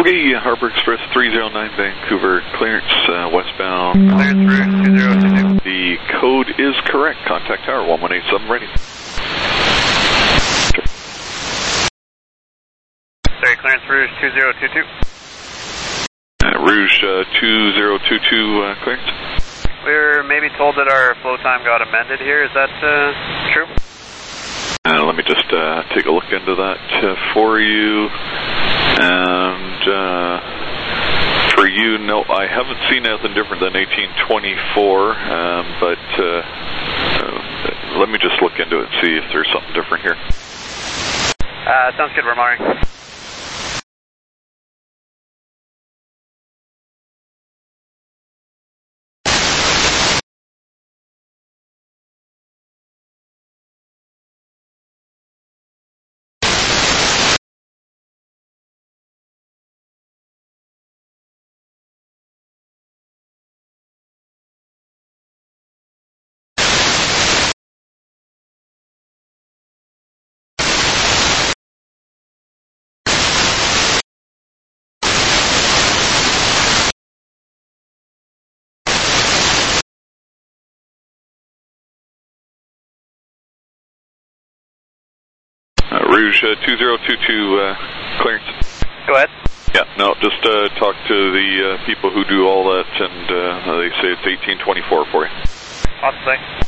Okay, Harbor Express 309 Vancouver, clearance westbound. Clearance route 2022. The code is correct. Contact tower 1187 ready. Sorry, clearance Rouge 2022. Rouge 2022 clearance. We were maybe told that our flow time got amended here. Is that true? Let me just take a look into that for you. And for you, no, I haven't seen anything different than 1824, but let me just look into it and see if there's something different here. Sounds good, we're monitoring. Rouge 2022 clearance. Go ahead. Yeah, no, just talk to the people who do all that, and they say it's 1824 for you. Awesome, thanks.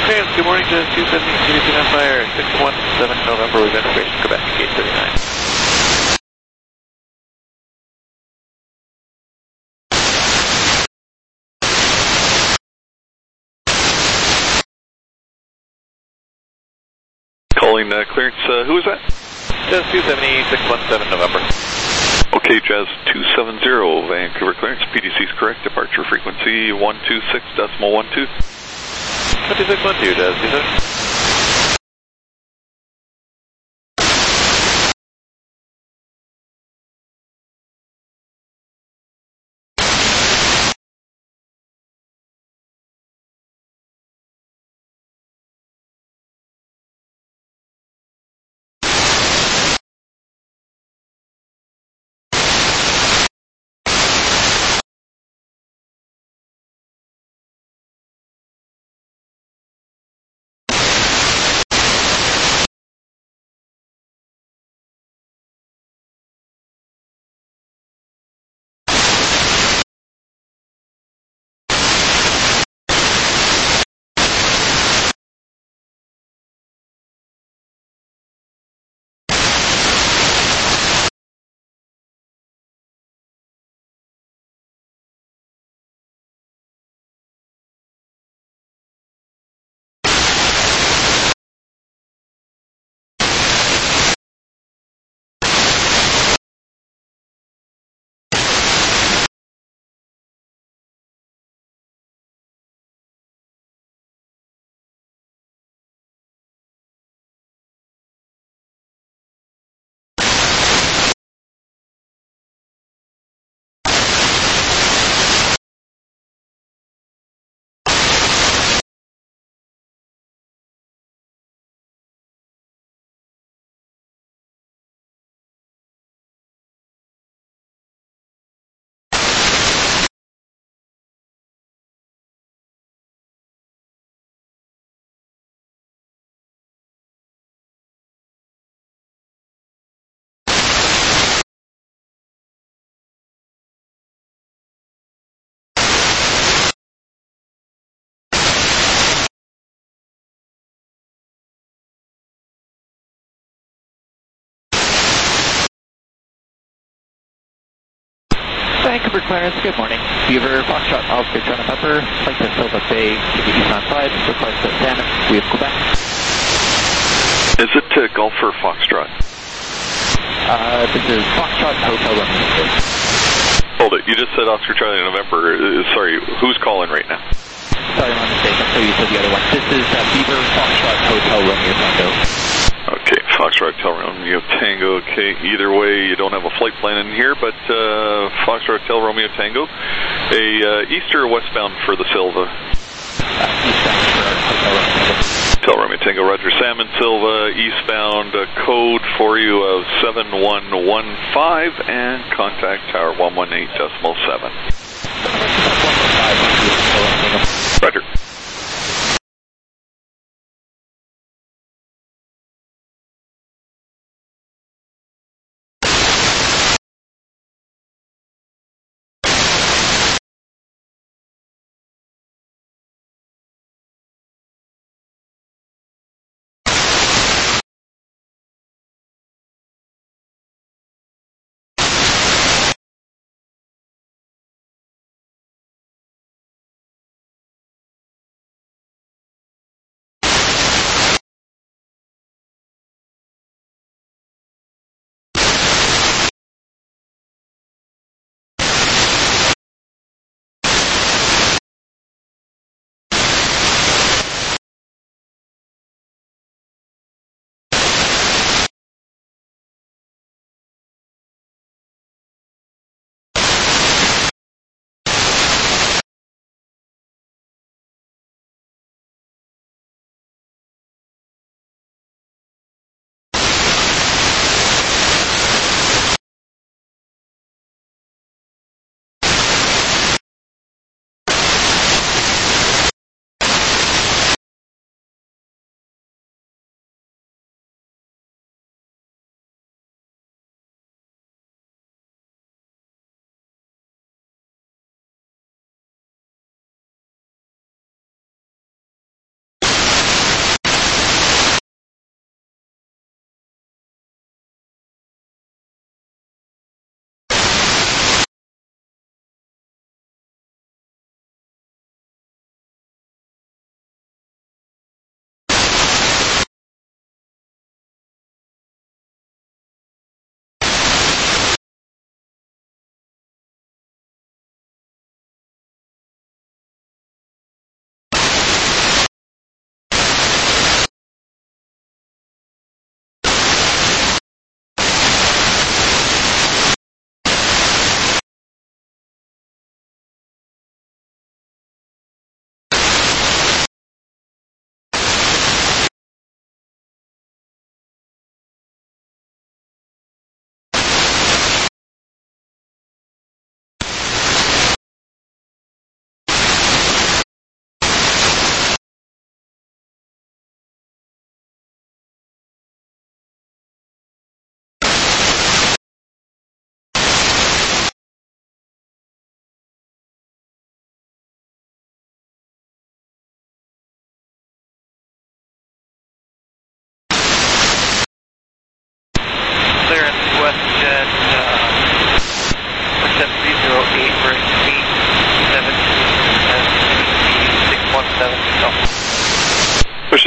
Clearance, good morning to 270 CDC Empire, 617 November with information, Quebec, gate 39. Calling clearance, who is that? Jazz 270, 617 November. Okay, Jazz 270, Vancouver clearance, PDC is correct, departure frequency 126.12. 2612, Jazz 270. Vancouver clearance, good morning. Beaver, Foxtrot, Oscar, John Pepper, flight to Silva Bay to the eastbound side, request to Salmon, we have Quebec. Is it Golfer Foxtrot? This is Foxtrot Hotel Romeo. Hold it, you just said Oscar Charlie November. Sorry, who's calling right now? Sorry, I'm mistaken, so you said the other one. This is Beaver, Foxtrot Hotel Romeo Tango. Okay, Foxtrot Hotel Romeo Tango. Okay, either way, you don't have a flight plan in here, but Foxtrot Hotel Romeo Tango. A east or westbound for the Silva? Eastbound for Hotel Romeo Tango. Hotel Romeo Tango, Roger. Salmon Silva, eastbound, code for you of 7115, and contact tower 118.7. Roger.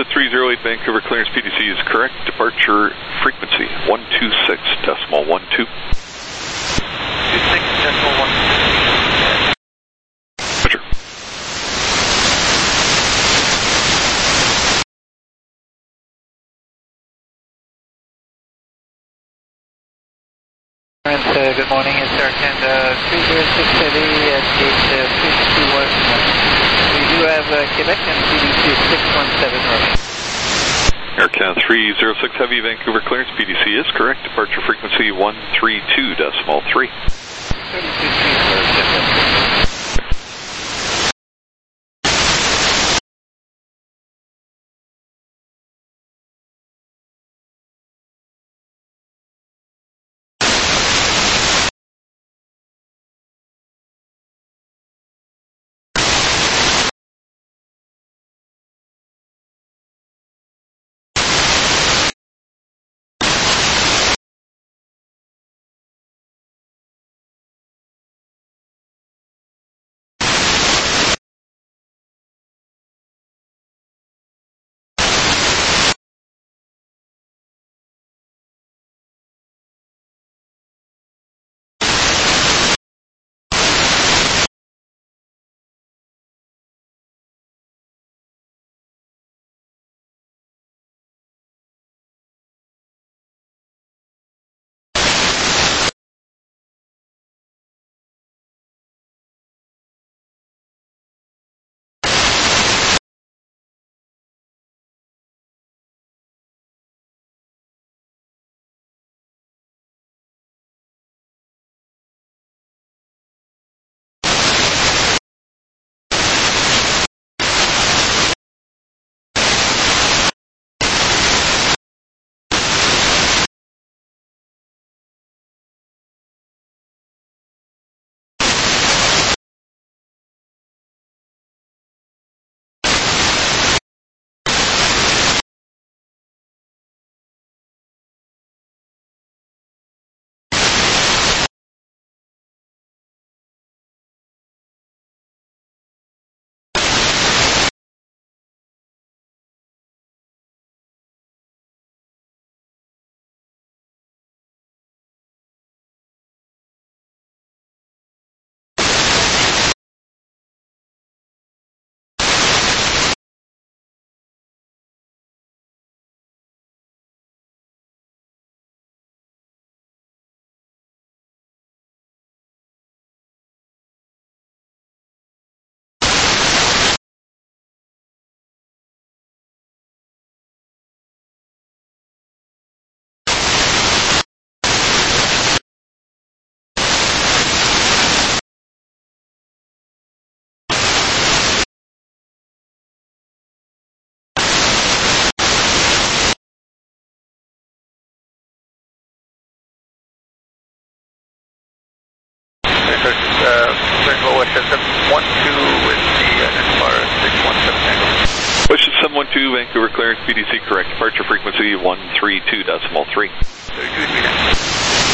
4308 Vancouver clearance PDC is correct. Departure frequency 126.12. 26.12. Roger. Good morning, it's Air Canada 306 Heavy at gate 321. We do have Quebec and PDC 617 running. Air Canada 306 Heavy Vancouver clearance PDC is correct. Departure frequency 132.3. 32.3. Western 712 Vancouver clearance PDC correct. Departure frequency 132.3.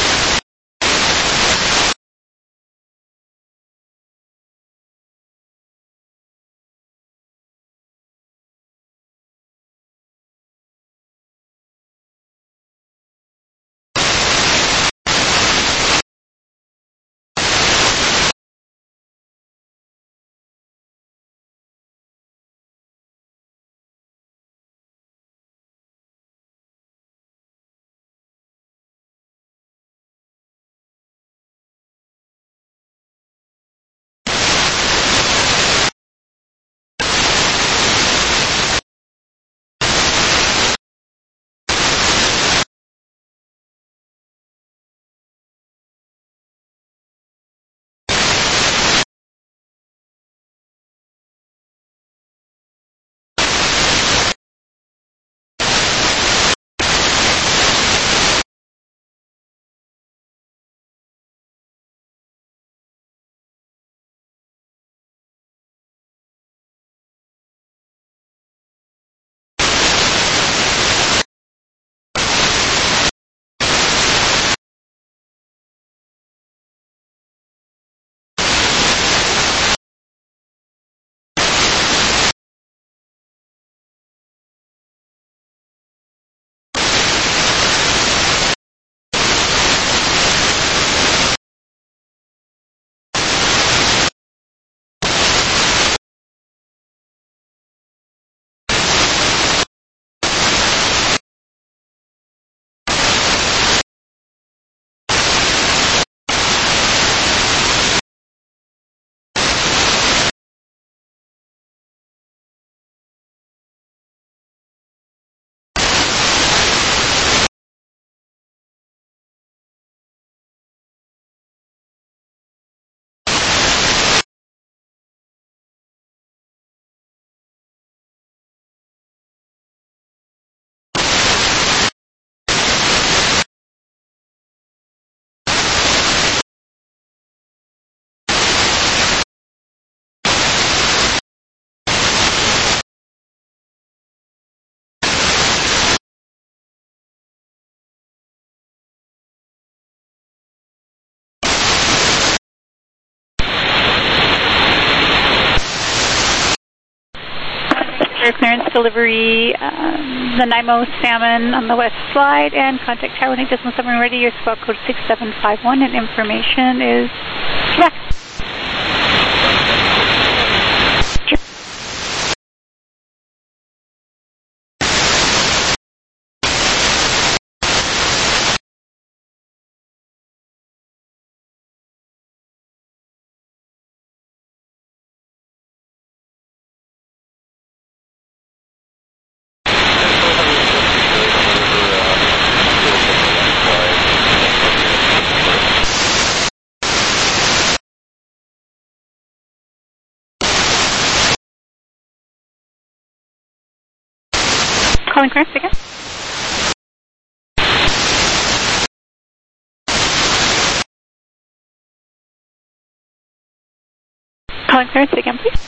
Air clearance delivery, the NIMO Salmon on the west slide, and contact tower 8.7 ready, your squawk code 6751, and information is correct. Calling clearance again. Calling clearance again, please.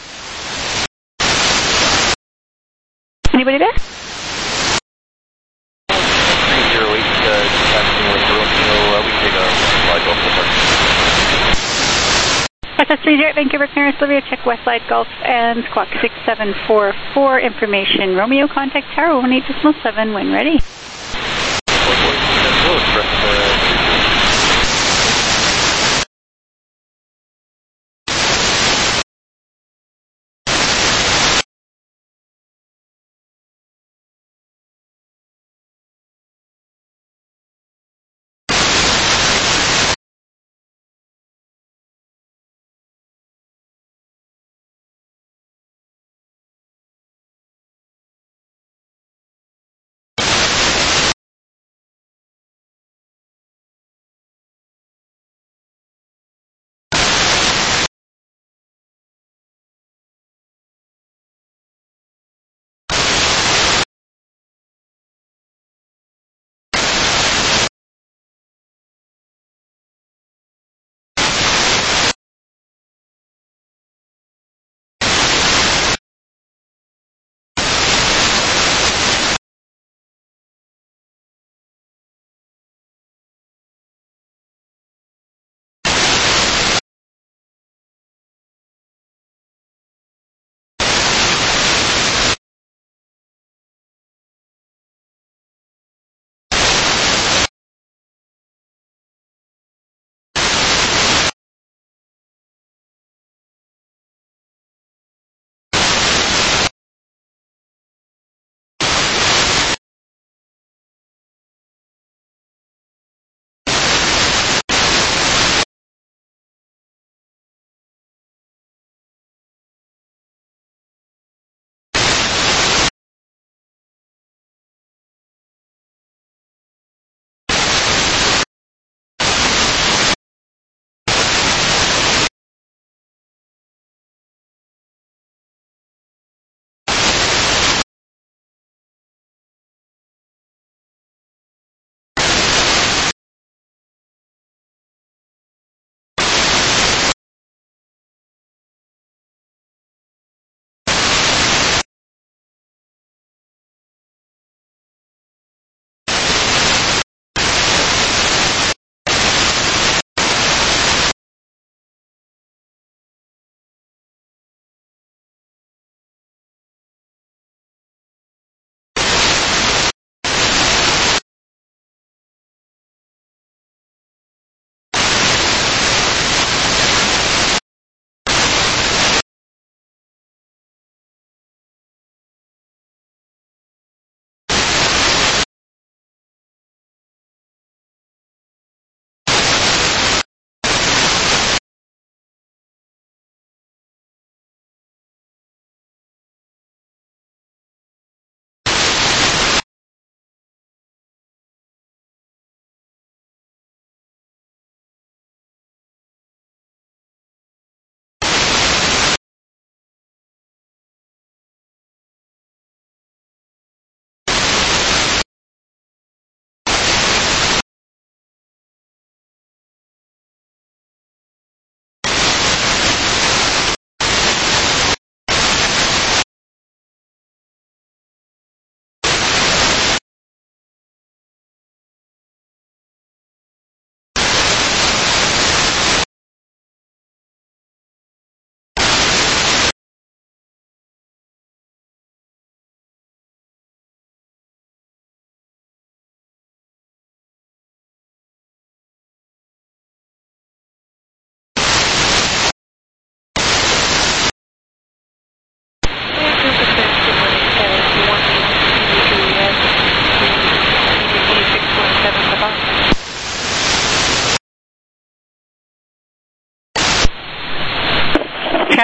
Anybody there? 308, dispatching with Romeo, we can take a slide off the park. SS30 Vancouver clearance delivery, check west side Gulf and squawk 6744, information Romeo, contact tower 18.7 when ready.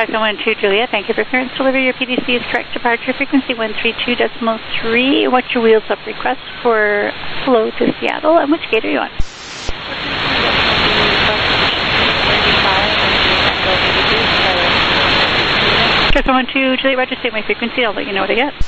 Sky 12 Juliet, thank you for clearance. Deliver your PDC is correct. Departure frequency 132.3. What's your wheels up request for flow to Seattle, and which gate are you on? Sky 12 Juliet, Roger, state my frequency. I'll let you know what I get.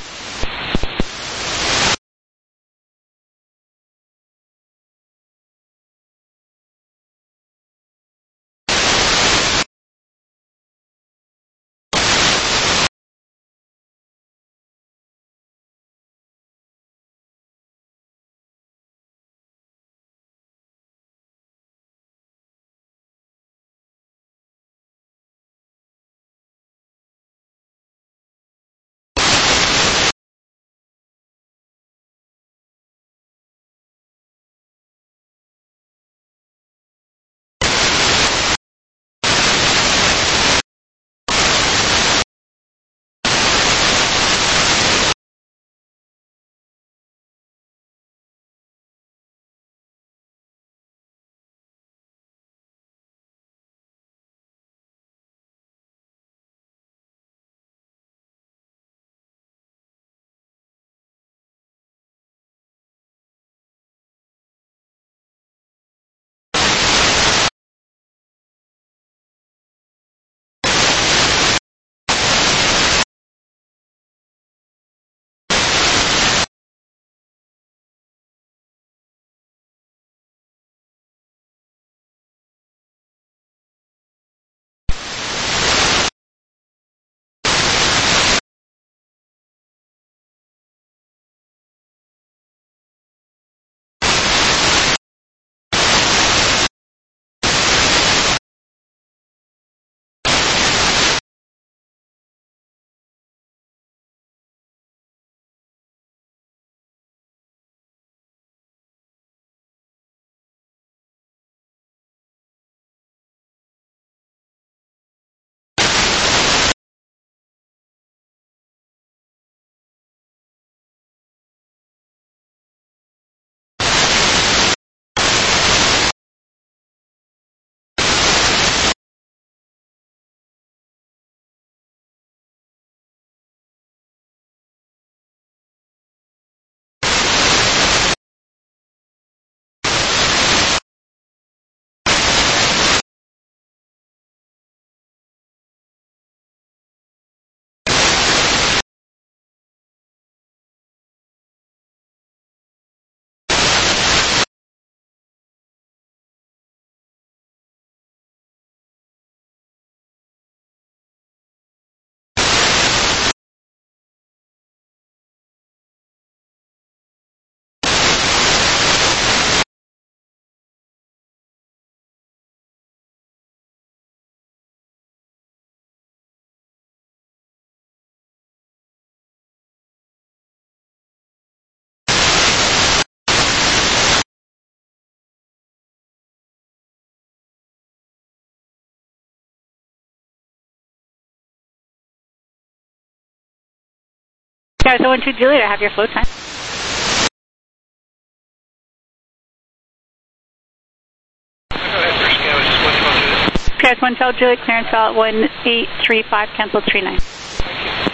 Sky 12 Juliet, I have your flow time. Sky 12 Juliet, clearance out 1835, cancel 39.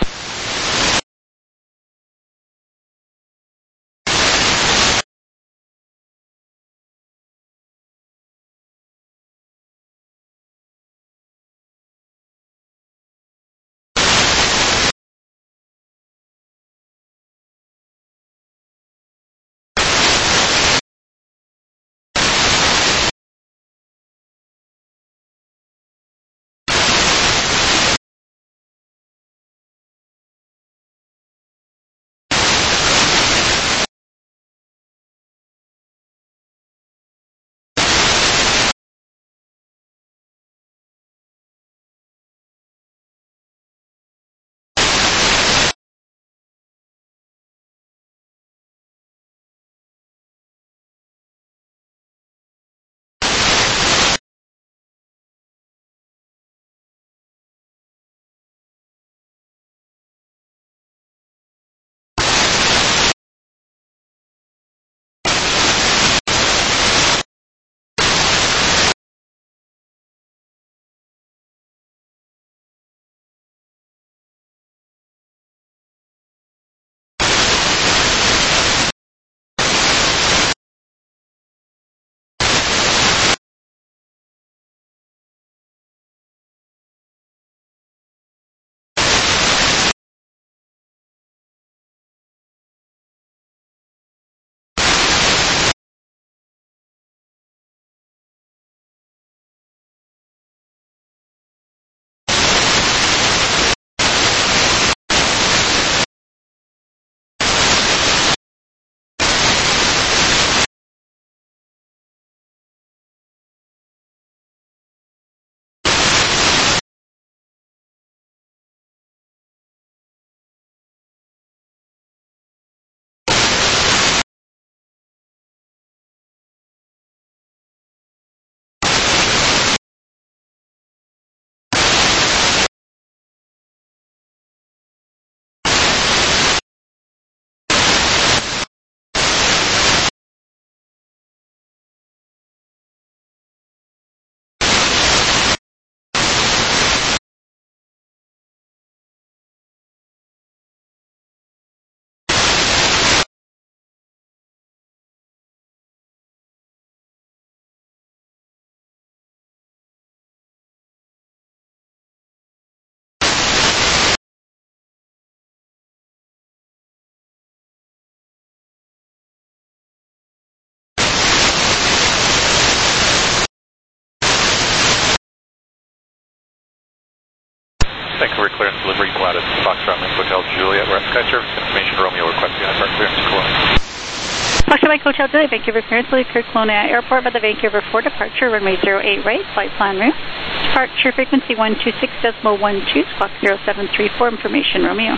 Vancouver clearance delivery Gladys Foxtrot Link Hotel Juliet. We're at Sky Service information. Romeo requesting our clearance to Kelowna. Foxtrot Link Hotel Juliet, Vancouver clearance will occur Kelowna Airport by the Vancouver 4 departure, runway 08 right, flight plan route. Departure frequency 126.12, squawk 0734, information Romeo.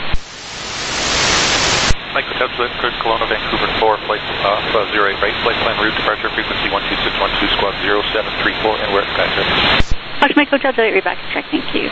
Mike Hotel Juliet, cleared Kelowna, Vancouver 4, flight 08 right, flight plan route, departure frequency 12612, squawk 0734, and we're at Sky Service. Foxtrot Link Hotel Juliet, reback track, thank you.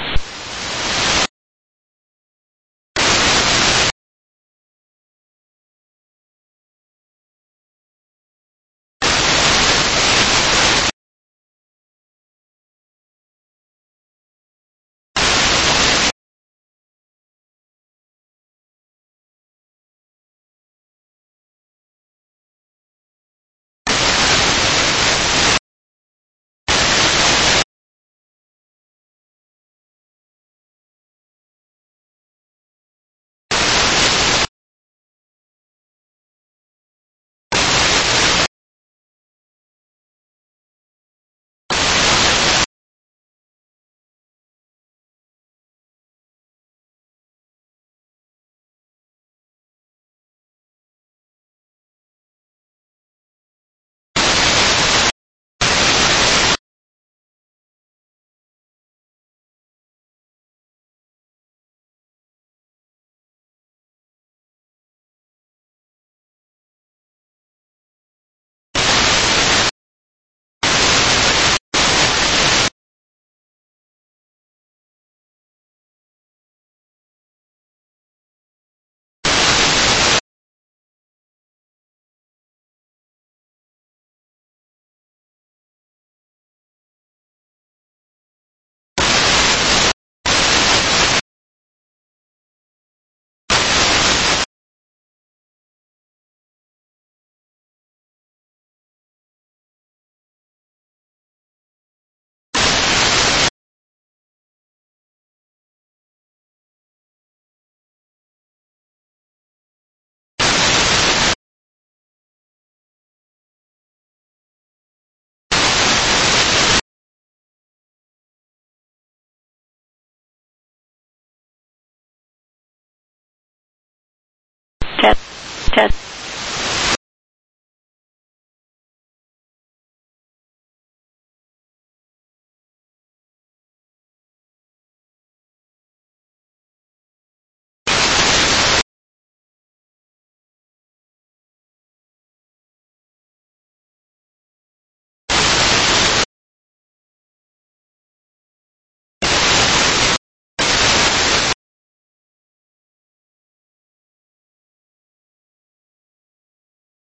Test.